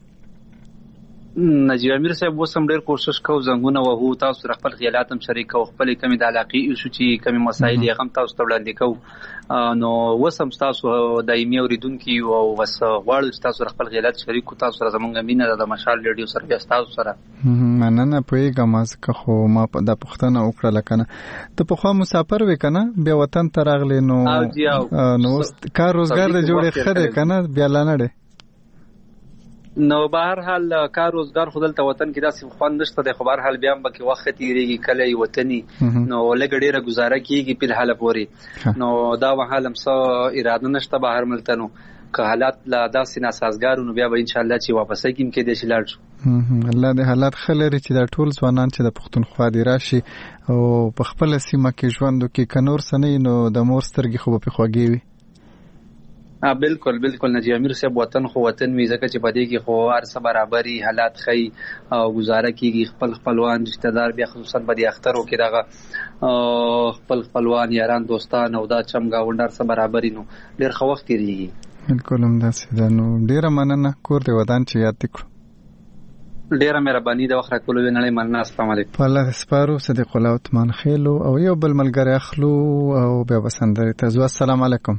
نجیب امیر صاحب وسم ډېر کوشش کوو زنګونه وهو، تاسو خپل خیالات هم شریک او خپل کمی د علاقې ایشو چې کمی مسایل یې هم تاسو ته وړاندې کوو. نو وسم تاسو دایمي اوریدونکي او وس غواړو چې تاسو خپل خیالات شریک کو. تاسو سره زمونږ مینه د مشال ریډیو سره بیا تاسو سره مننه. پوهېږم ځکه خو ما د پوښتنه وکړله کنه ته په خوا مسافر وې کنه، بیا وطن ته راغلی نو نو کار روزګار د جوړې ښه دی کنه، بیا لا نه دی نو بهر حال کار روزګار خو دلته وطن کې داسې خوند نشته دی، خو بهر حال بیا هم به کې وخت تېرېږي، کله یې وطني نو لږه ډېره ګزاره کېږي په حاله پورې. نو دا مهال هم څه اراده نشته بهر ملتنو، که حالات لا داسې ناسازګار نو بیا به انشاءالله چې واپسۍ کې هم کېدای شي لاړ شو. الله دې حالات ښه لري چې دا ټول ځوانان چې د پښتونخوا دې راشي او په خپله سیمه کې ژوند وکړي، که نور څه نه وي نو د مور سترګې خو به پرې خوږې وي. بالکل بالکل نجیب امیر صاحب وطن خو وطن وي، ځکه چې په دې کې خو هر څه برابري حالات ښیي او ګزاره کېږي. خپل خپلوان رشته دار بیا خصوصا په دې اخترو کې دغه خپل خپلوان یاران دوستان او دا چم ګاونډ هر څه برابري نو ډېر ښه وخت تېرېږي. بالکل همداسې ده. نو ډېره مننه، کور دې ودان چې یاد دې کړو. ډېره مهرباني د وخت راکولو نړۍ مننه. السلام علیکم. په الله دې سپارو. صدیق الله عثمان خیلو او یو بل ملګری اخلو او بیا به سندرې ته ځو. السلام علیکم.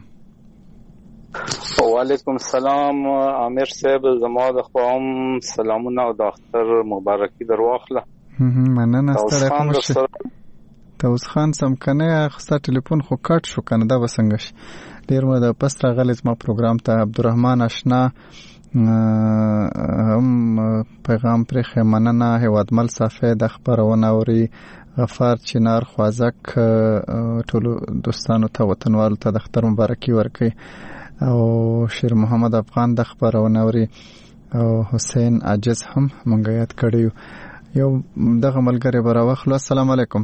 وعلیکم السلام امیر صاحب، زما د خپل سلامونه او د اختر مبارکي درواخله. مننه ستړی خو مشه توس خان سم کنه خسته ټلیفون خو کټ شو کنه، دا وسنګ شي ډیر مو د پس راغلی ما پروګرام ته. عبدالرحمن آشنا هم پیغام پرې مننه. هوادمل صافی د خبرونه اوري. غفار چنار خوازک ټول دوستانو ته وطنوالو ته د اختر مبارکي ورکړي. او شیر محمد افغان د خبرونه اوري او حسین عاجز هم مونږ یاد کړیو. یو دغه ملګری به راوخلو. السلام علیکم.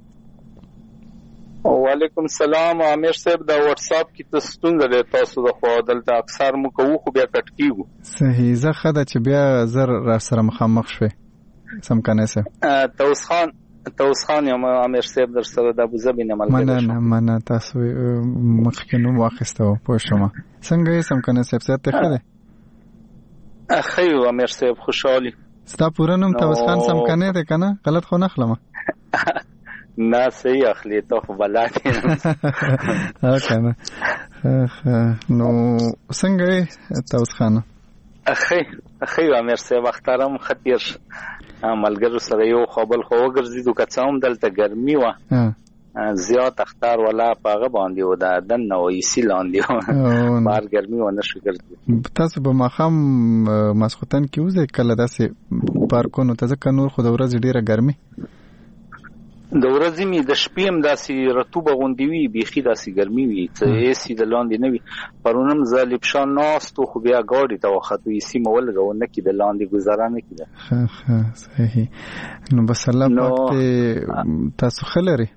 وعلیکم السلام امیر صاحب، دا واتس اپ کې تاسو څنګه د تاسو د خو دلته اکثر مو کوو خو بیا کټ کیږي. صحیح زه خدای چې بیا زر را سره مخامخ شوي سم کنه سه توس خان توس خان یم امیر صاحب در سره د ابوظبي نه ملګری. مننه مننه تاسو مخکې نو واخیسته پوه شوم. څنګه یې سم کنه صاحب ته خده اخی امیر صاحب خوشحالي. ستا پوره نوم توس خان سم کنه ده کنه، غلط خو نه خلم نه صحیح اخلي ته خو بلاتې ها کنه. نو څنګه یې توس خان؟ اخی اخی امیر صاحب اخترم خطیر ملګرو سره یو خپل خو وګرځیدو که څه هم دلته ګرمي وه زیات اختر ولا پاغه باندې و دا دن نو ایسی لاندې و بار ګرمي و نشو ګرځي. تاسو به مخام ماسختن کې وځي کله داسې پارکونو ته ځکه نور خو د ورځې ډیره ګرمي د ورځې می د شپې هم داسې رطوبه غوندې وي، بیخي داسې ګرمي وي چې ایسی د لاندې نه وي. پرونم زه لپشان ناستو خو بیا ګاډي ته وختو ایسی مو ولګو نه کې د لاندې گزاره نه کېده. ښه ښه صحیح. نو بس الله پاک تاسو خلري.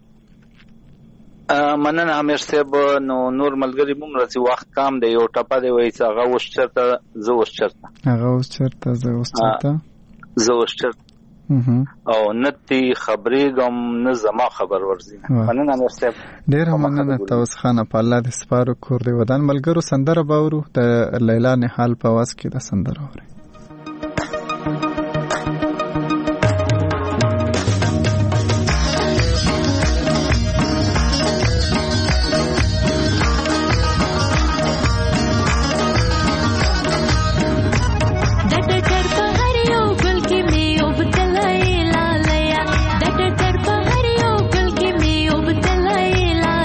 مننه امیر صاحب. نو نور ملګری مم راځي وخت کام دی، یو ټپه دی وایي چې هغه اوس چرته زه اوس چرته هغه اوس چرته زه اوس چرته زه اوس چرته او نتی خبرې غم نه زما خبر ورزي. مننه امیر صاحب. ډیر مننه توس خان. په الله دې سپارو. کور دی ودان ملګرو سندره باورو د لیلا نحال په واس کې د سندره اوري.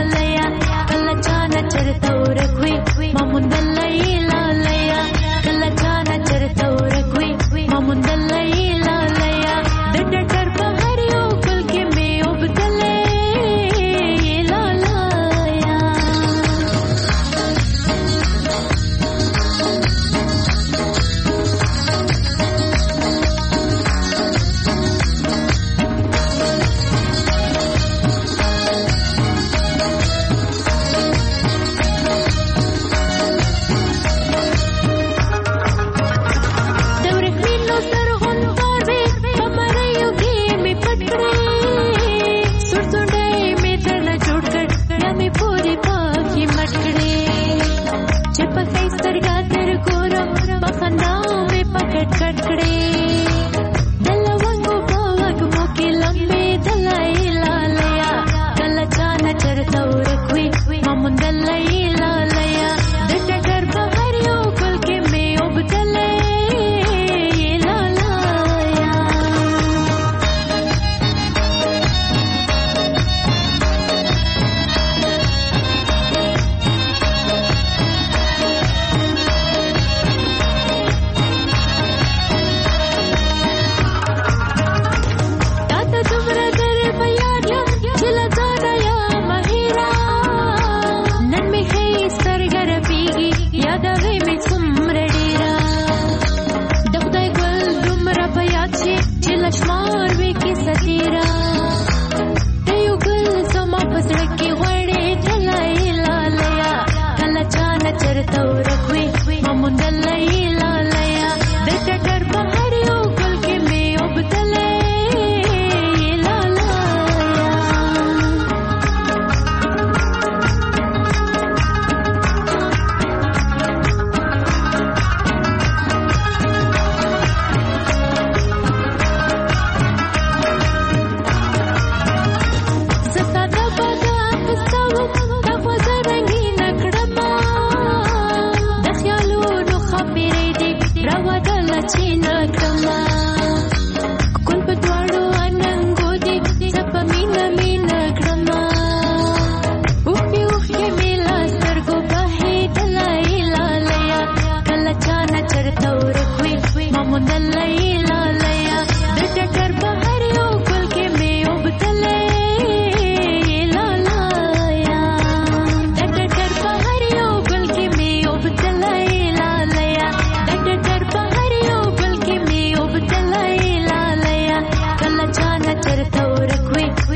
چرتا ورکوي ما مونږ لای لا لیا کله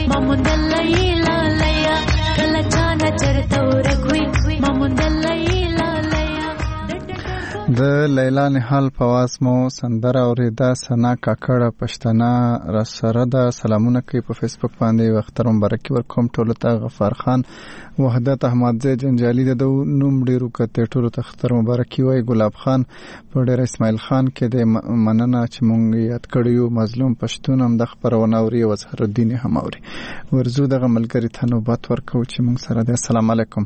مامندلای لالیا کله چانه چرته ورکوي مامندلای لالیا د لیلا نهال پواز مو سندره اوریدا سنا کاکړه پښتنه را سره د سلامونه کوي په فیسبوک باندې وختر مبارکي ورکوم ټولو ته. غفار خان وحدت احمد زی جنجالي د نوم ډیرو کته ټولو ته ختر مبارکي وای. ګلاب خان په ډیر اسماعیل خان کې د مننه چې مونږ یاد کړیو مظلوم پښتون هم د خبرونه اوري او زهر الدین هم اوري. ورزو دغه ملګری ته نوبت ورکو چې مونږ سره د السلام علیکم.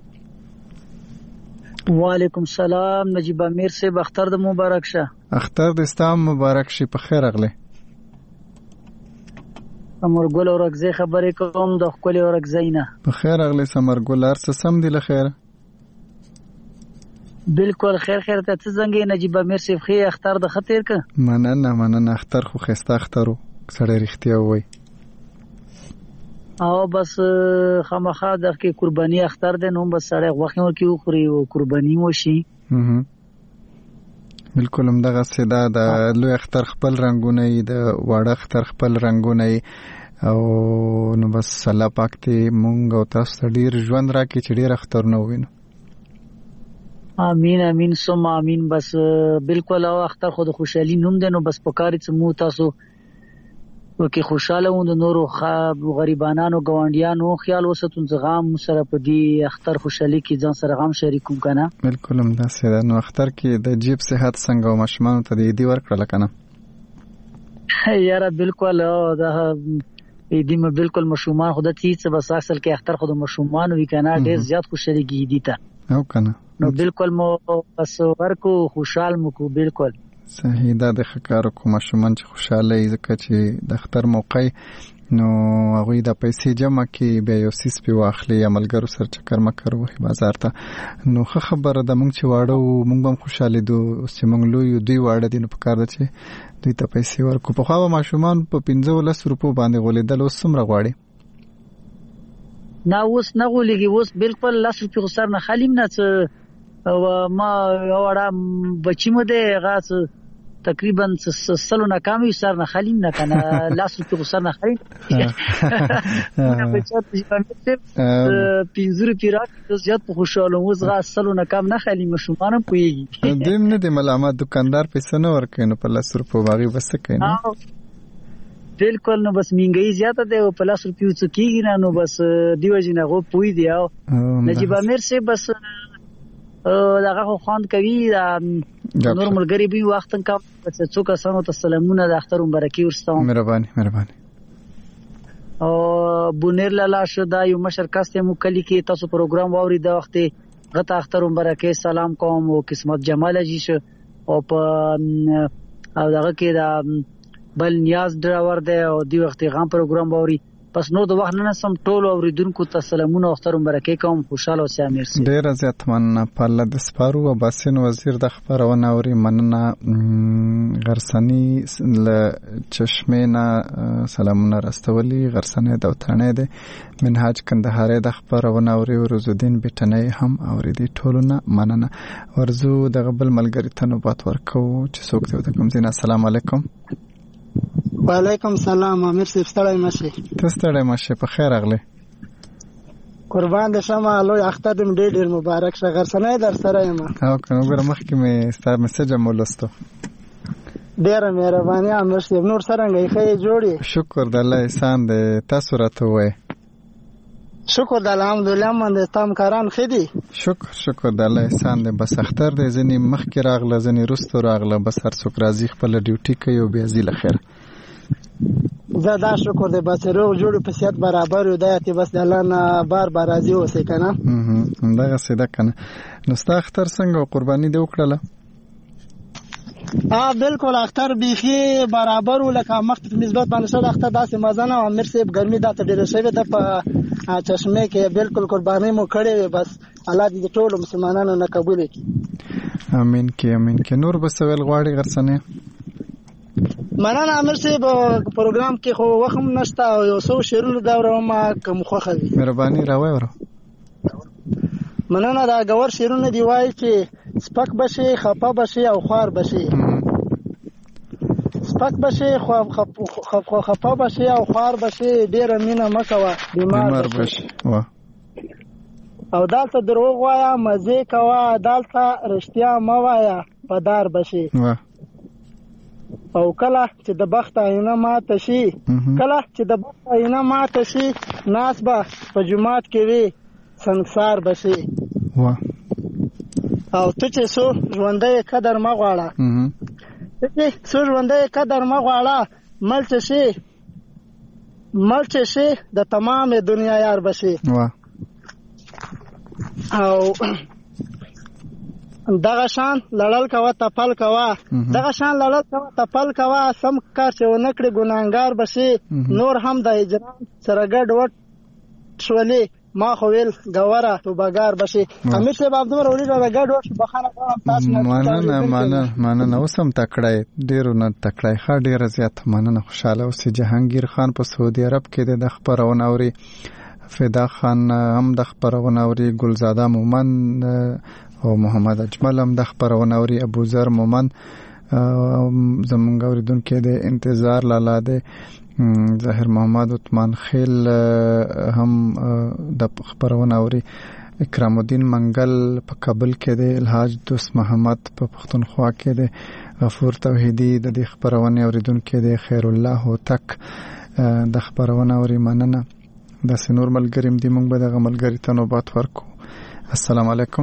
وعلیکم السلام نجیب امیر صاحب اختر د مبارک شه. اختر د استام مبارک شي. په خیر اغله سمرګل اورګزی خبرې کوم د خپل اورګزینا. په خیر اغله سمرګل ارس سم دی له خیر. بالکل خیر خیر ته څنګه نجیب امیر صاحب خې اختر د خطر ک مننه مننه اختر خو خسته اخترو سره رښتیا وای. او بس خامخا د کې قرباني اختر ده نو بس سره وخت ورکی خوري او قرباني مو شي. بالکل هم دغه سیدا د لوی اختر خپل رنگونه د واړه اختر خپل رنگونه او نو بس الله پاک ته مونږ او تاسو ډیر ژوند راکړي چې ډیر اختر نو وینو. امين امين ثم امين. بس بالکل او اختر خود خوشحالي نوم ده نو بس پکاري چې مو تاسو وکي خوشاله وو د نورو غریبانو ګاونډیانو خیال وساتون زغام سره په دې اختر خوشحالي کې ځان سره غم شریکوم کنه. بالکل هم دا سره نو اختر کې د جیب صحت څنګه او مشمانو ته دې دی ورکړل کنه. یاره بالکل دا دې م بالکل مشومان خود ته چې بس اصل کې اختر خود مشومان وی کنه ډیر زیات خوشحالي کیدی ته او کنه نو بالکل مو بس ورکو خوشحال مو کو بالکل صحیح. دا د خکارو کوم شومن چې خوشاله ای ځکه چې د اختر موقع نو هغه د پیسې جمع کې به یو سیس په واخلي عملګرو سره چکر مکر وې بازار ته. نو خبره د مونږ چې واړو مونږ هم خوشاله دو چې مونږ لوی دوی واړه دي نو په کار ده چې دوی ته پیسې ورکو. په خو ما شومان په پنځه لس روپو باندې غولېدل اوس څومره غواړي؟ نه اوس نه غولېږي اوس بالکل لس روپو سره نه خالیم نه او ما وړه بچی مو ده غاس تقریبا سلو نه کم یو سر نه خالیم نه کنه لاس په سر نه خالیم نه بچا چې پینځه پیراک زیات خوشاله اوس غا سلو نه کم نه خالیم شومان پویږي. دیم نه د ملامت دکاندار پیسې نه ورکینو په لاس روپو باغی بس کینو. بالکل نو بس مینګي زیاته ده په لاس روپو څه کیږي نه نو بس دیو جن غو پوی دی او نجیب امیر سے بس دغه خو خوان کوي نور ملګری به وختن کا څو کسانو ته سلامونه د اختر مبارکي ورستم. مهرباني مهرباني. او بونیر لاله شدا یو مشر کاسته مو کلی کې تاسو پروګرام واوري د وخت غته اختر مبارکي سلام کوم او قسمت جمال جی شه او په او دغه کې دا بل نیاز ډرایور دی او دی وخت غام پروګرام واوري پس نو د وخت نه سم ټول اوریدونکو ته سلامونه او اختر مبارکي کوم. خوشاله اوسئ. امیر سي ډیر زیات مننه. پاله د سپارو او باسن وزیر د خبرونه اوري مننه. غرسنی ل چشمه سلامونه راستولي غرسنه د وطنه ده منهاج کندهار د خبرونه اوري ورزودین بټنې هم اوریدي ټولونه مننه. ورزو د غبل ملګری ته نوبات ورکو چې څوک ته کوم زین. السلام علیکم. وعلیکم سلام. امیر صاحب ستړی مشه. ته ستړی مشه. په خیر اغله قربان د شمه لوی اختر دې ډېر ډېر مبارک شه. غرسنه در سره یم. او کوم ګره مخکې مې ستاسو میسج مولستو. ډېر مهرباني امیر صاحب. نور څنګه یې جوړی؟ شکر د الله احسان دې. تاسو راته وای. شکر د الحمدلله من تام کاران خدي. شکر شکر د الله احسان دې. بس اختر دې ځنی مخکې راغله ځنی رستو راغله بس هر څوک راضي خپل ډیوټي کوي او بیا ځي لخر. زه دا شکر دې بس روغ جوړ په صحت برابر یو دایته بس د الله نه بار بار راضي اوسې کنه. هم دا سیده کنه. نو ستا اختر څنګه قرباني دې وکړه؟ اه بالکل اختر بيخي برابر ولکه مخته نسبت باندې سره اختر داسې مزه نه. امیر صاحب ګرمي دا ته ډېر شوی د په چشمه کې بالکل قرباني مو کړې بس الله دې ټول مسلمانانو نه قبول کړي. امين کې امين کې. نور بسویل غواړي غرسنه مننه امیر صاحب. پروګرام کې خو وخم نشته او یو څو شیرونو دا ورما کوم خوخه وي. مهرباني راوي ورو. مننه دا غور شیرونه دی وای چې سپک بشي خپه بشي او خوار بشي. سپک بشي خو خفه بشي او خوار بشي ډیره مینه مکوه بیمار بشي او دالته دروغ وایا مزه کوه دالته رښتیا مه وایا پدار بشي او کله چې د بخت آینه ماته شي کله چې د بخت آینه ماته شي ناس به په جومات کې وي سنګسار بشي او ته چې څو ژوندی قدر مه غواړه ته چې څو ژوندی قدر مه غواړه مل چې شي مل چې شي د تمام دنیا یار بشي او دغه شان لړل کوه تپل کوه دغه شان لړل کوه تپل کوه سم کار چې ونه کړي ګناهګار بشي نور هم د اجرام سره ګډ وډ شولې ما خو ویل ګوره توبهګار بشي امیر صاحب عبدالله وروړي د ګډ وډ بخانه کوم تاسو نه مننه مننه مننه اوسم تکړه ډیرو نه تکړه ښه ډیره زیات مننه خوشاله اوسې جهانگیر خان په سعودي عرب کې د خبرونه اوري فدا خان هم د خبرونه اوري ګلزاده مومن او محمد اجمل هم د خبرونه اوري ابو ذر مومن زمونږ اوریدونکو د انتظار لاله ده ظاهر محمد عثمان خیل هم د خبرونه اوري اکرام الدین منګل په کابل کې د الحاج دوست محمد په پښتونخوا کې د غفور توحیدی د خبرونه اوریدونکو د خیر الله هوتک د خبرونه اوري مننه د سنور ملګریم دی موږ به د ملګری ته نوبات ورکو السلام علیکم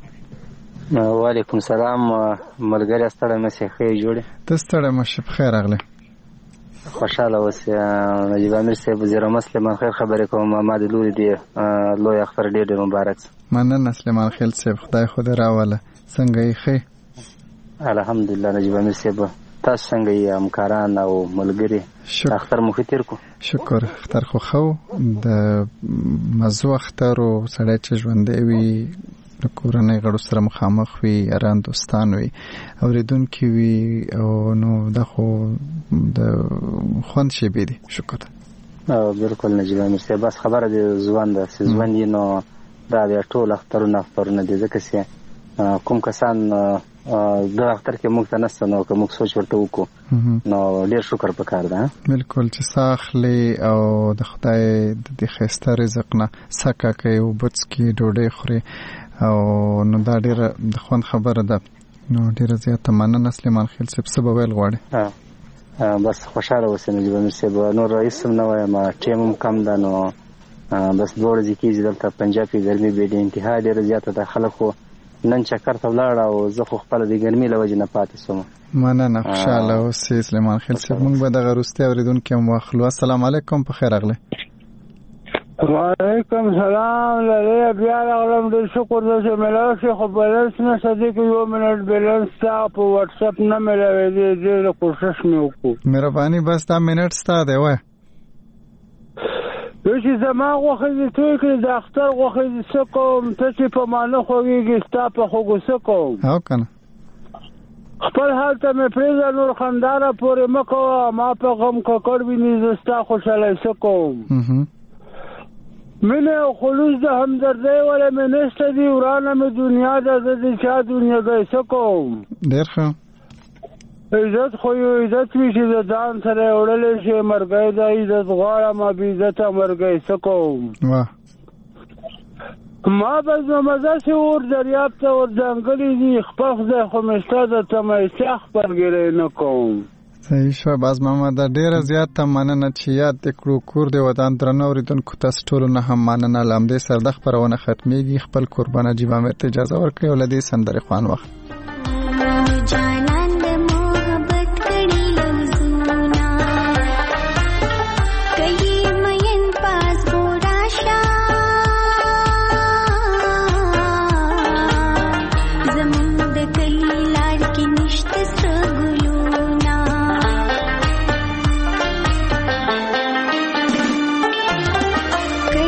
وعلیکم السلام ملګری ستړی مشه خیر جوړه ته ستړی مشه بخیر اغله خوشاله اوسه نجیب امیر صاحب زیرا مسلمان خیر خبرې کوم ما د لوري دی لوی اختر ډېر ډېر مبارک مننه سلیمان خیل صاحب خدای خو دې راوله څنګه یې خې الحمدلله نجیب امیر صاحب تاسو څنګه یې همکاران او ملګری اختر مو خیر کو شکر اختر خو خو د مزو اختر او سړی چې ژوندې وي د کورنۍ غړو سره مخامخ وي اران دوستان وي اوریدونکي وي او نو د خو د خوند شي بيدي شکر او بالکل نجیب امیر صاحب بس خبره د ځوان د ځوان دی نو دا د ټول اخترونه اخترونه دي ځکه چې کوم کسان د اختر کې موږ ته نشته نو که موږ سوچ ورته وکړو نو ډېر شکر پکار ده بالکل چې ساخلي او د خدای د خسته رزق نه سکه کوي او بچ کی ډوډۍ خوري او نو دا ډېر د خوند خبره ده نو ډېر زیات مننه سلیمان خیل صاحب څه به ویل غواړي بس خوشاله اوسئ نجیب امیر صاحب نور رئیس هم نه وایم ټیم هم کم ده نو بس دوه ورځې کېږي دلته پنجاب کې ګرمي بې د انتها ډېره زیاته ده خلک خو نن چکر ته ولاړ او زه خو خپل د ګرمي له وجې نه پاتې شوم مننه خوشاله اوسئ سلیمان خیل صاحب موږ به دغه وروستي اورېدونکي هم واخلو السلام علیکم په خیر راغلی وعلیکم سلام لري بیا راغلم د شکر د ملاو شي خو بیلنس نه صدیق یو منټ بیلنس تا په واتس اپ نه ملاوي دي د کوشش مې وکړو مهرباني بس دا منټ ستا دی وای یو چې زما غوښه دې توی کړي د اختر غوښه دې څه کوم ته چې په مانه خوږېږي ستا په خوږو څه کوم او که نه خپل حال ته مې پرېږده نور خنداره پورې مه کوه ما په غم ککړ ویني زه ستا خوشحالۍ څه کوم مینه او خلوص د همدردۍ وله مې نشته دي ورانه مې دنیا ده زه د چا دنیاګۍ څه کوم ډېر ښه عزت خو یو عزت وي چې د ځان سره یې وړلی شي مرګی د عزت غواړم بې عزته مرګی څه کوم ما به زمزه سي اور دریاب ته ور ځانګلي دي خپل خدای خو مې شته د تمیسه خپرګیری نه کوم صحیح شو باز محمد ډیره زیاته مننه چې یاد د کړو کور د ودان درنو اوریدونکو تاسو ټول نه هم مننه لامدې سر د خبرونه ختميږي خپل قربانه جیب امیر ته اجازه ورکړئ ولدي سندره خوان وخت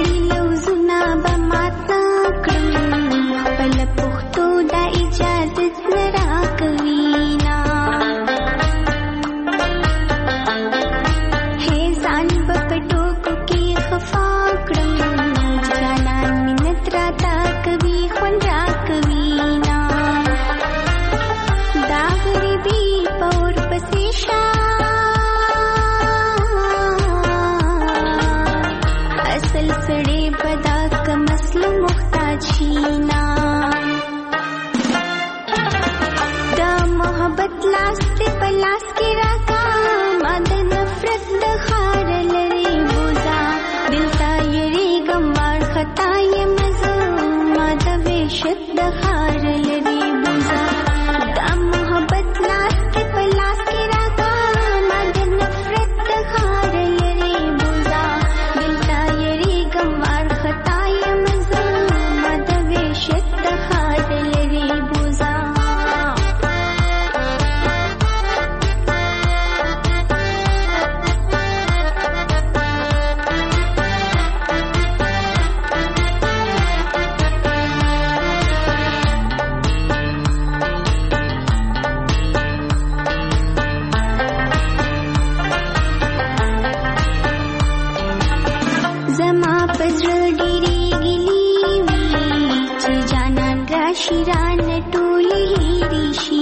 اجازه زما پزړه ډېرې ګلې وي چې جانان راشي رانه ټولې هېرې شي